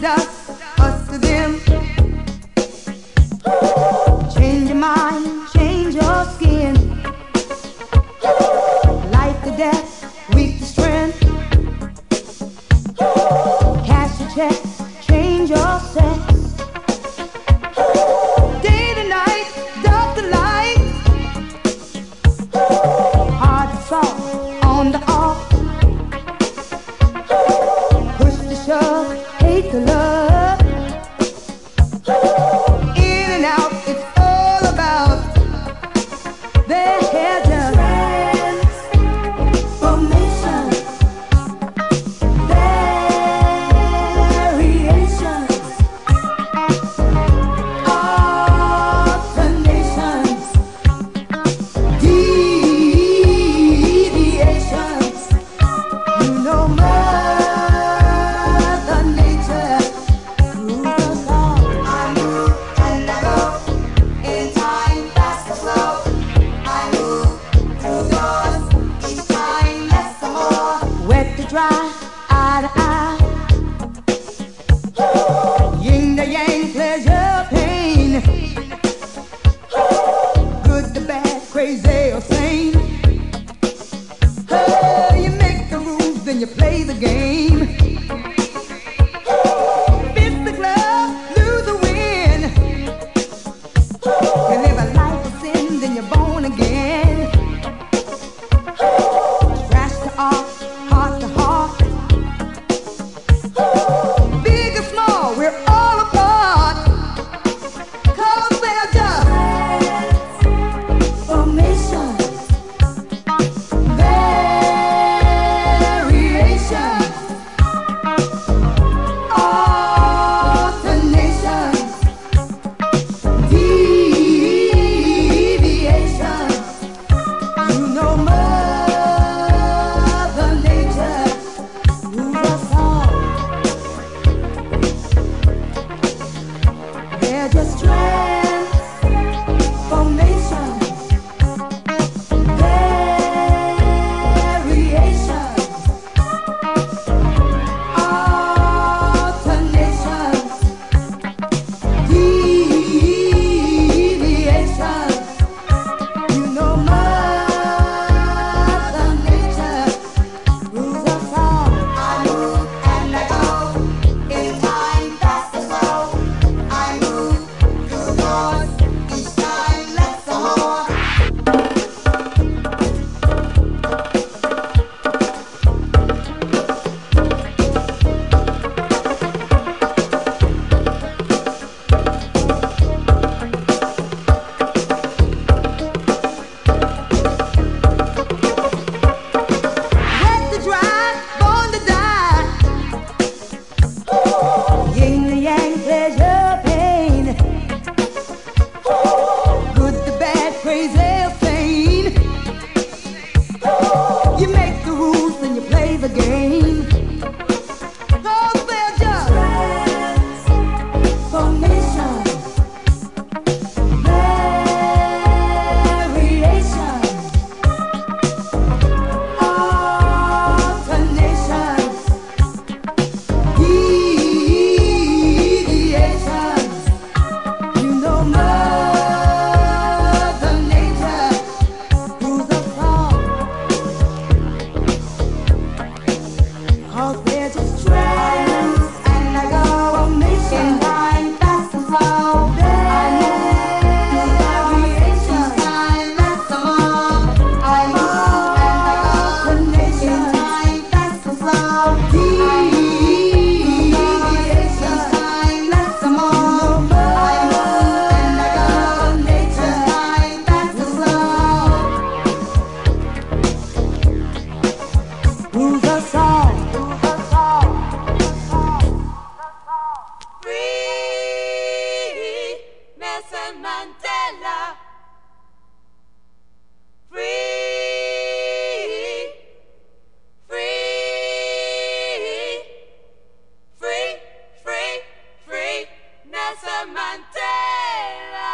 just us to them. Change your mind, change your skin. Life to death, weak to strength. Cash your check, change your sex. Day to night, dark to light. Hard to soft, on the off. Push to shove, hate to love. In and out, it's all about their hair done. Transformation, variations, alternations, deviations. You know Mother Nature rules us all. I move and I go in time, fast or slow. I move through doors each time, less or more. Wet to dry, eye to eye. Yin to yang, pleasure, pain. Good to bad, crazy or sane. Oh, you make the rules, then you play the game. Miss the glove, lose the win. You live a life of sin, then you're born again. Crash to art, heart to heart. Big or small, we're all apart. 'Cause they're just formation, variation, alternation, deviation. You know Mother Nature rules us all. They're just transformation, variation, alternation, deviation. You know Mother Nature rules us all. I move and I go in time, fast or slow. I move through doors each time, less or more. Wet to dry, born to die. Yin to yang, pleasure, pain. Good to bad, crazy or sane. You make the rules, then you play the game. 'Cause they're just transformation, variation, alternations, deviations. You know Mother Nature rules us all. 'Cause they're just trends, and I go on mission. Time fast and slow. I move variations, time less or more. I move and I go on mission. Time fast and slow. Deviations, time less or more. I move and I go on nature. Time fast and slow. Rules us all. Free Nelson Mandela. Free, free, free, free, free Nelson Mandela.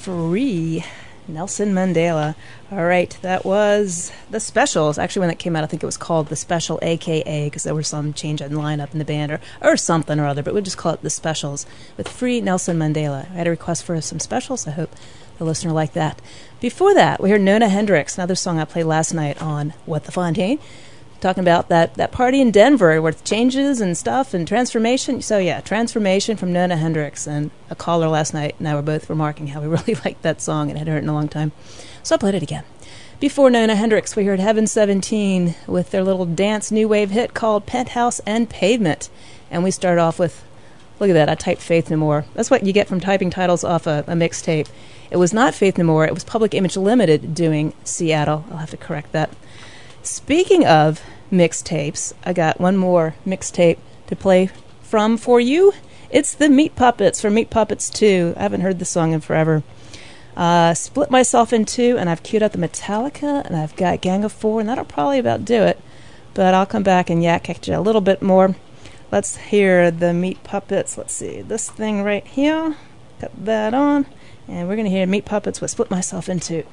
Free. Nelson Mandela. All right, that was The Specials. Actually, when that came out, I think it was called The Special, a.k.a., because there was some change in lineup in the band or something or other, but we'll just call it The Specials with Free Nelson Mandela. I had a request for some specials. I hope the listener liked that. Before that, we heard Nona Hendryx, another song I played last night on What the Fontaine, talking about that party in Denver with changes and stuff and transformation. So, yeah, Transformation from Nona Hendryx. And a caller last night and I were both remarking how we really liked that song and hadn't heard it in a long time. So I played it again. Before Nona Hendryx, we heard Heaven 17 with their little dance new wave hit called Penthouse and Pavement. And we started off with, look at that, I typed Faith No More. That's what you get from typing titles off a mixtape. It was not Faith No More, it was Public Image Limited doing Seattle. I'll have to correct that. Speaking of mixtapes, I got one more mixtape to play from for you. It's the Meat Puppets from Meat Puppets 2. I haven't heard this song in forever. Split Myself in Two, and I've queued up the Metallica, and I've got Gang of Four, and that'll probably about do it. But I'll come back and yak at you a little bit more. Let's hear the Meat Puppets. Let's see, this thing right here. Got that on. And we're going to hear Meat Puppets with Split Myself in Two.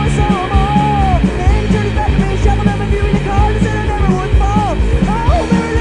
Oh,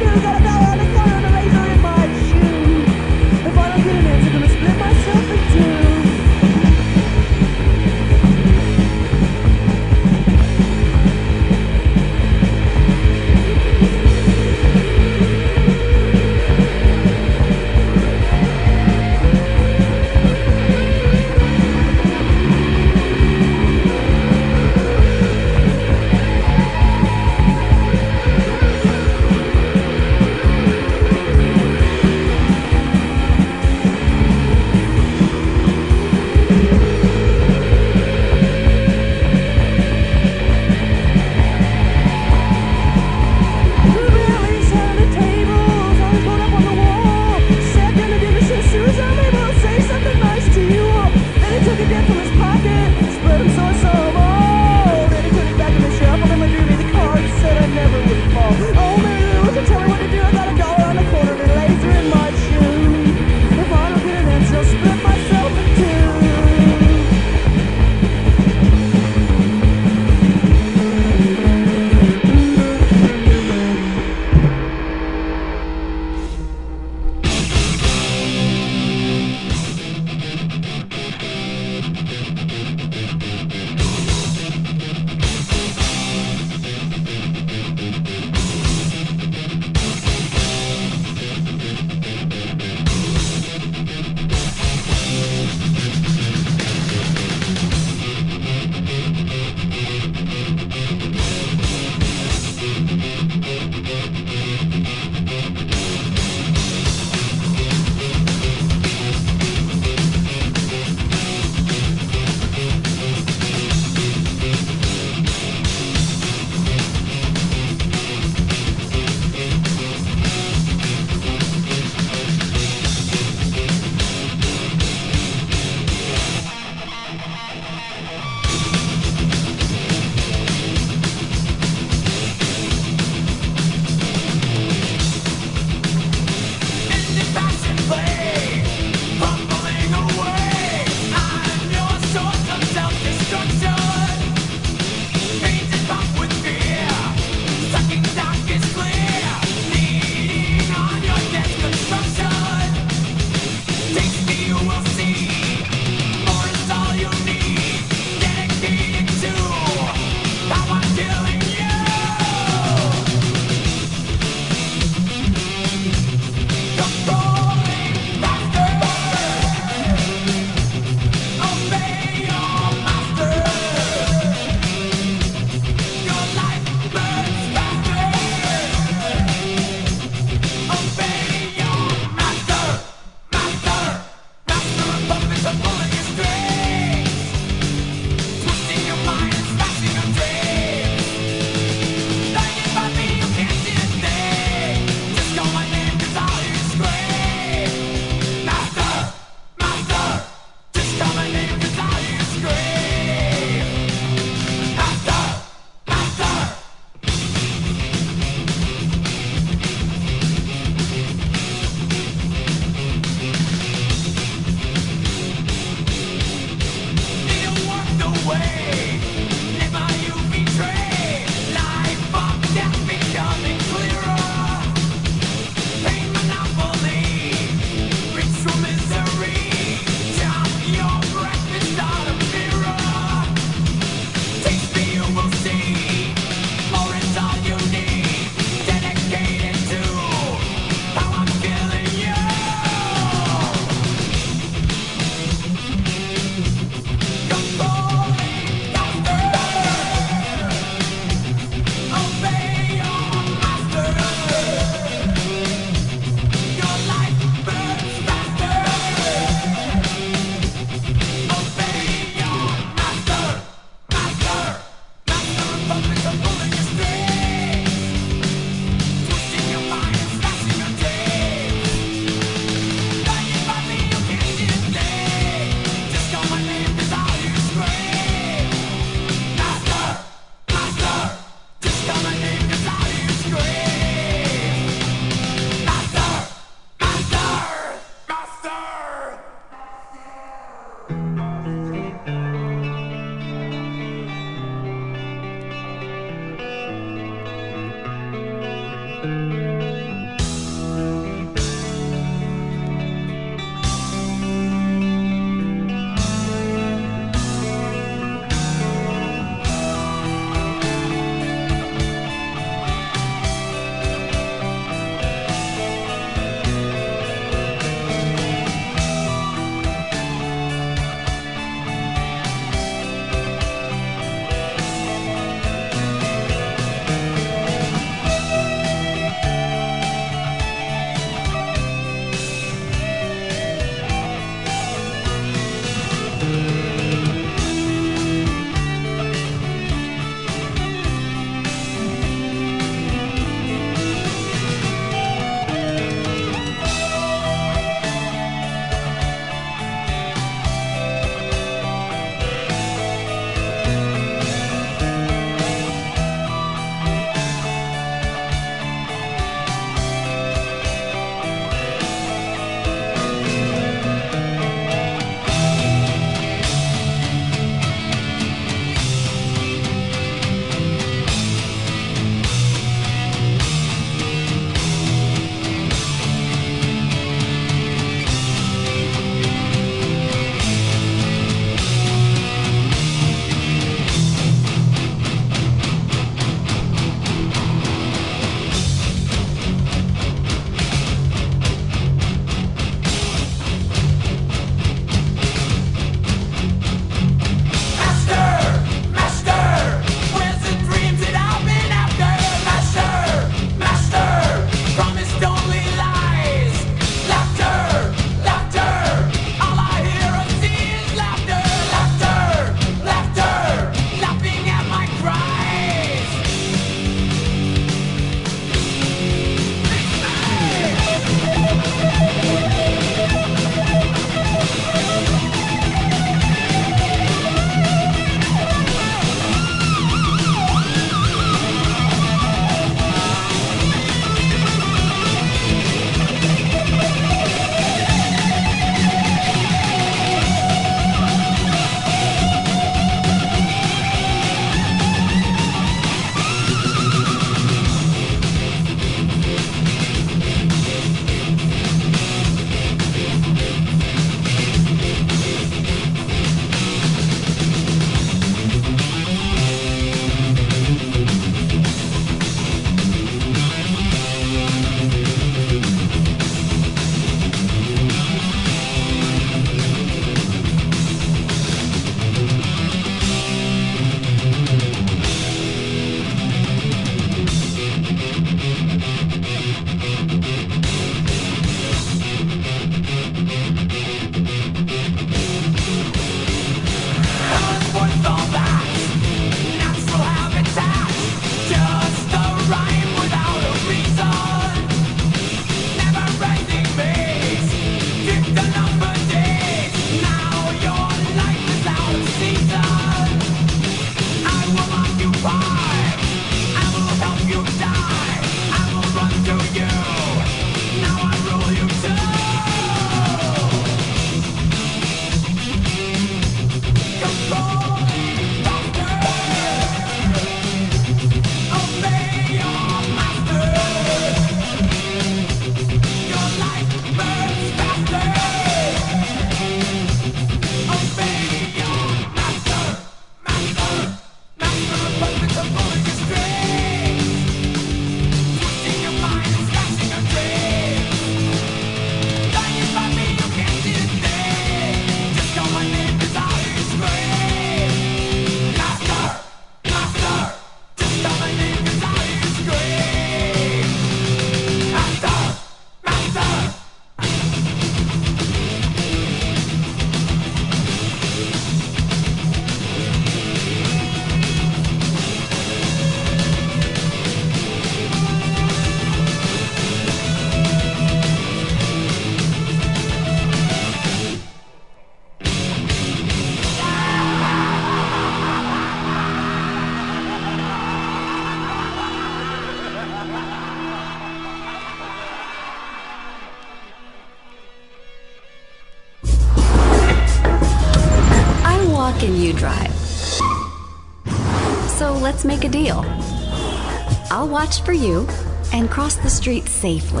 let's make a deal. I'll watch for you and cross the street safely.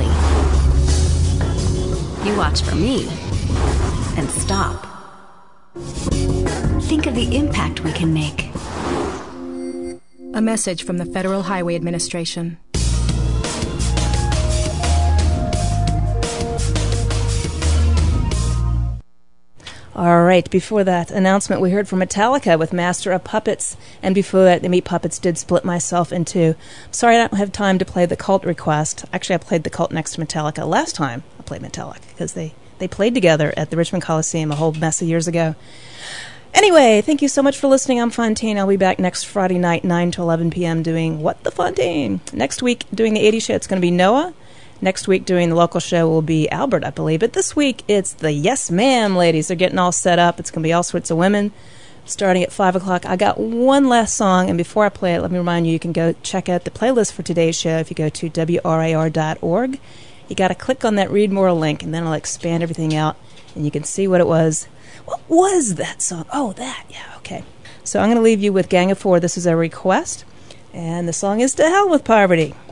You watch for me and stop. Think of the impact we can make. A message from the Federal Highway Administration. All right, before that announcement, we heard from Metallica with Master of Puppets, and before that, the Meat Puppets did Split Myself in Two. Sorry I don't have time to play the Cult request. Actually, I played the Cult next to Metallica last time I played Metallica, because they played together at the Richmond Coliseum a whole mess of years ago. Anyway, thank you so much for listening. I'm Fontaine. I'll be back next Friday night, 9 to 11 p.m. doing What the Fontaine. Next week, doing the 80s show, it's going to be Noah. Next week, doing the local show will be Albert, I believe. But this week, it's the Yes Ma'am ladies. They're getting all set up. It's going to be all sorts of women starting at 5 o'clock. I got one last song, and before I play it, let me remind you, you can go check out the playlist for today's show if you go to WRIR.org. You got to click on that Read More link, and then I'll expand everything out, and you can see what it was. What was that song? Oh, that. Yeah, okay. So I'm going to leave you with Gang of Four. This is a request, and the song is To Hell with Poverty.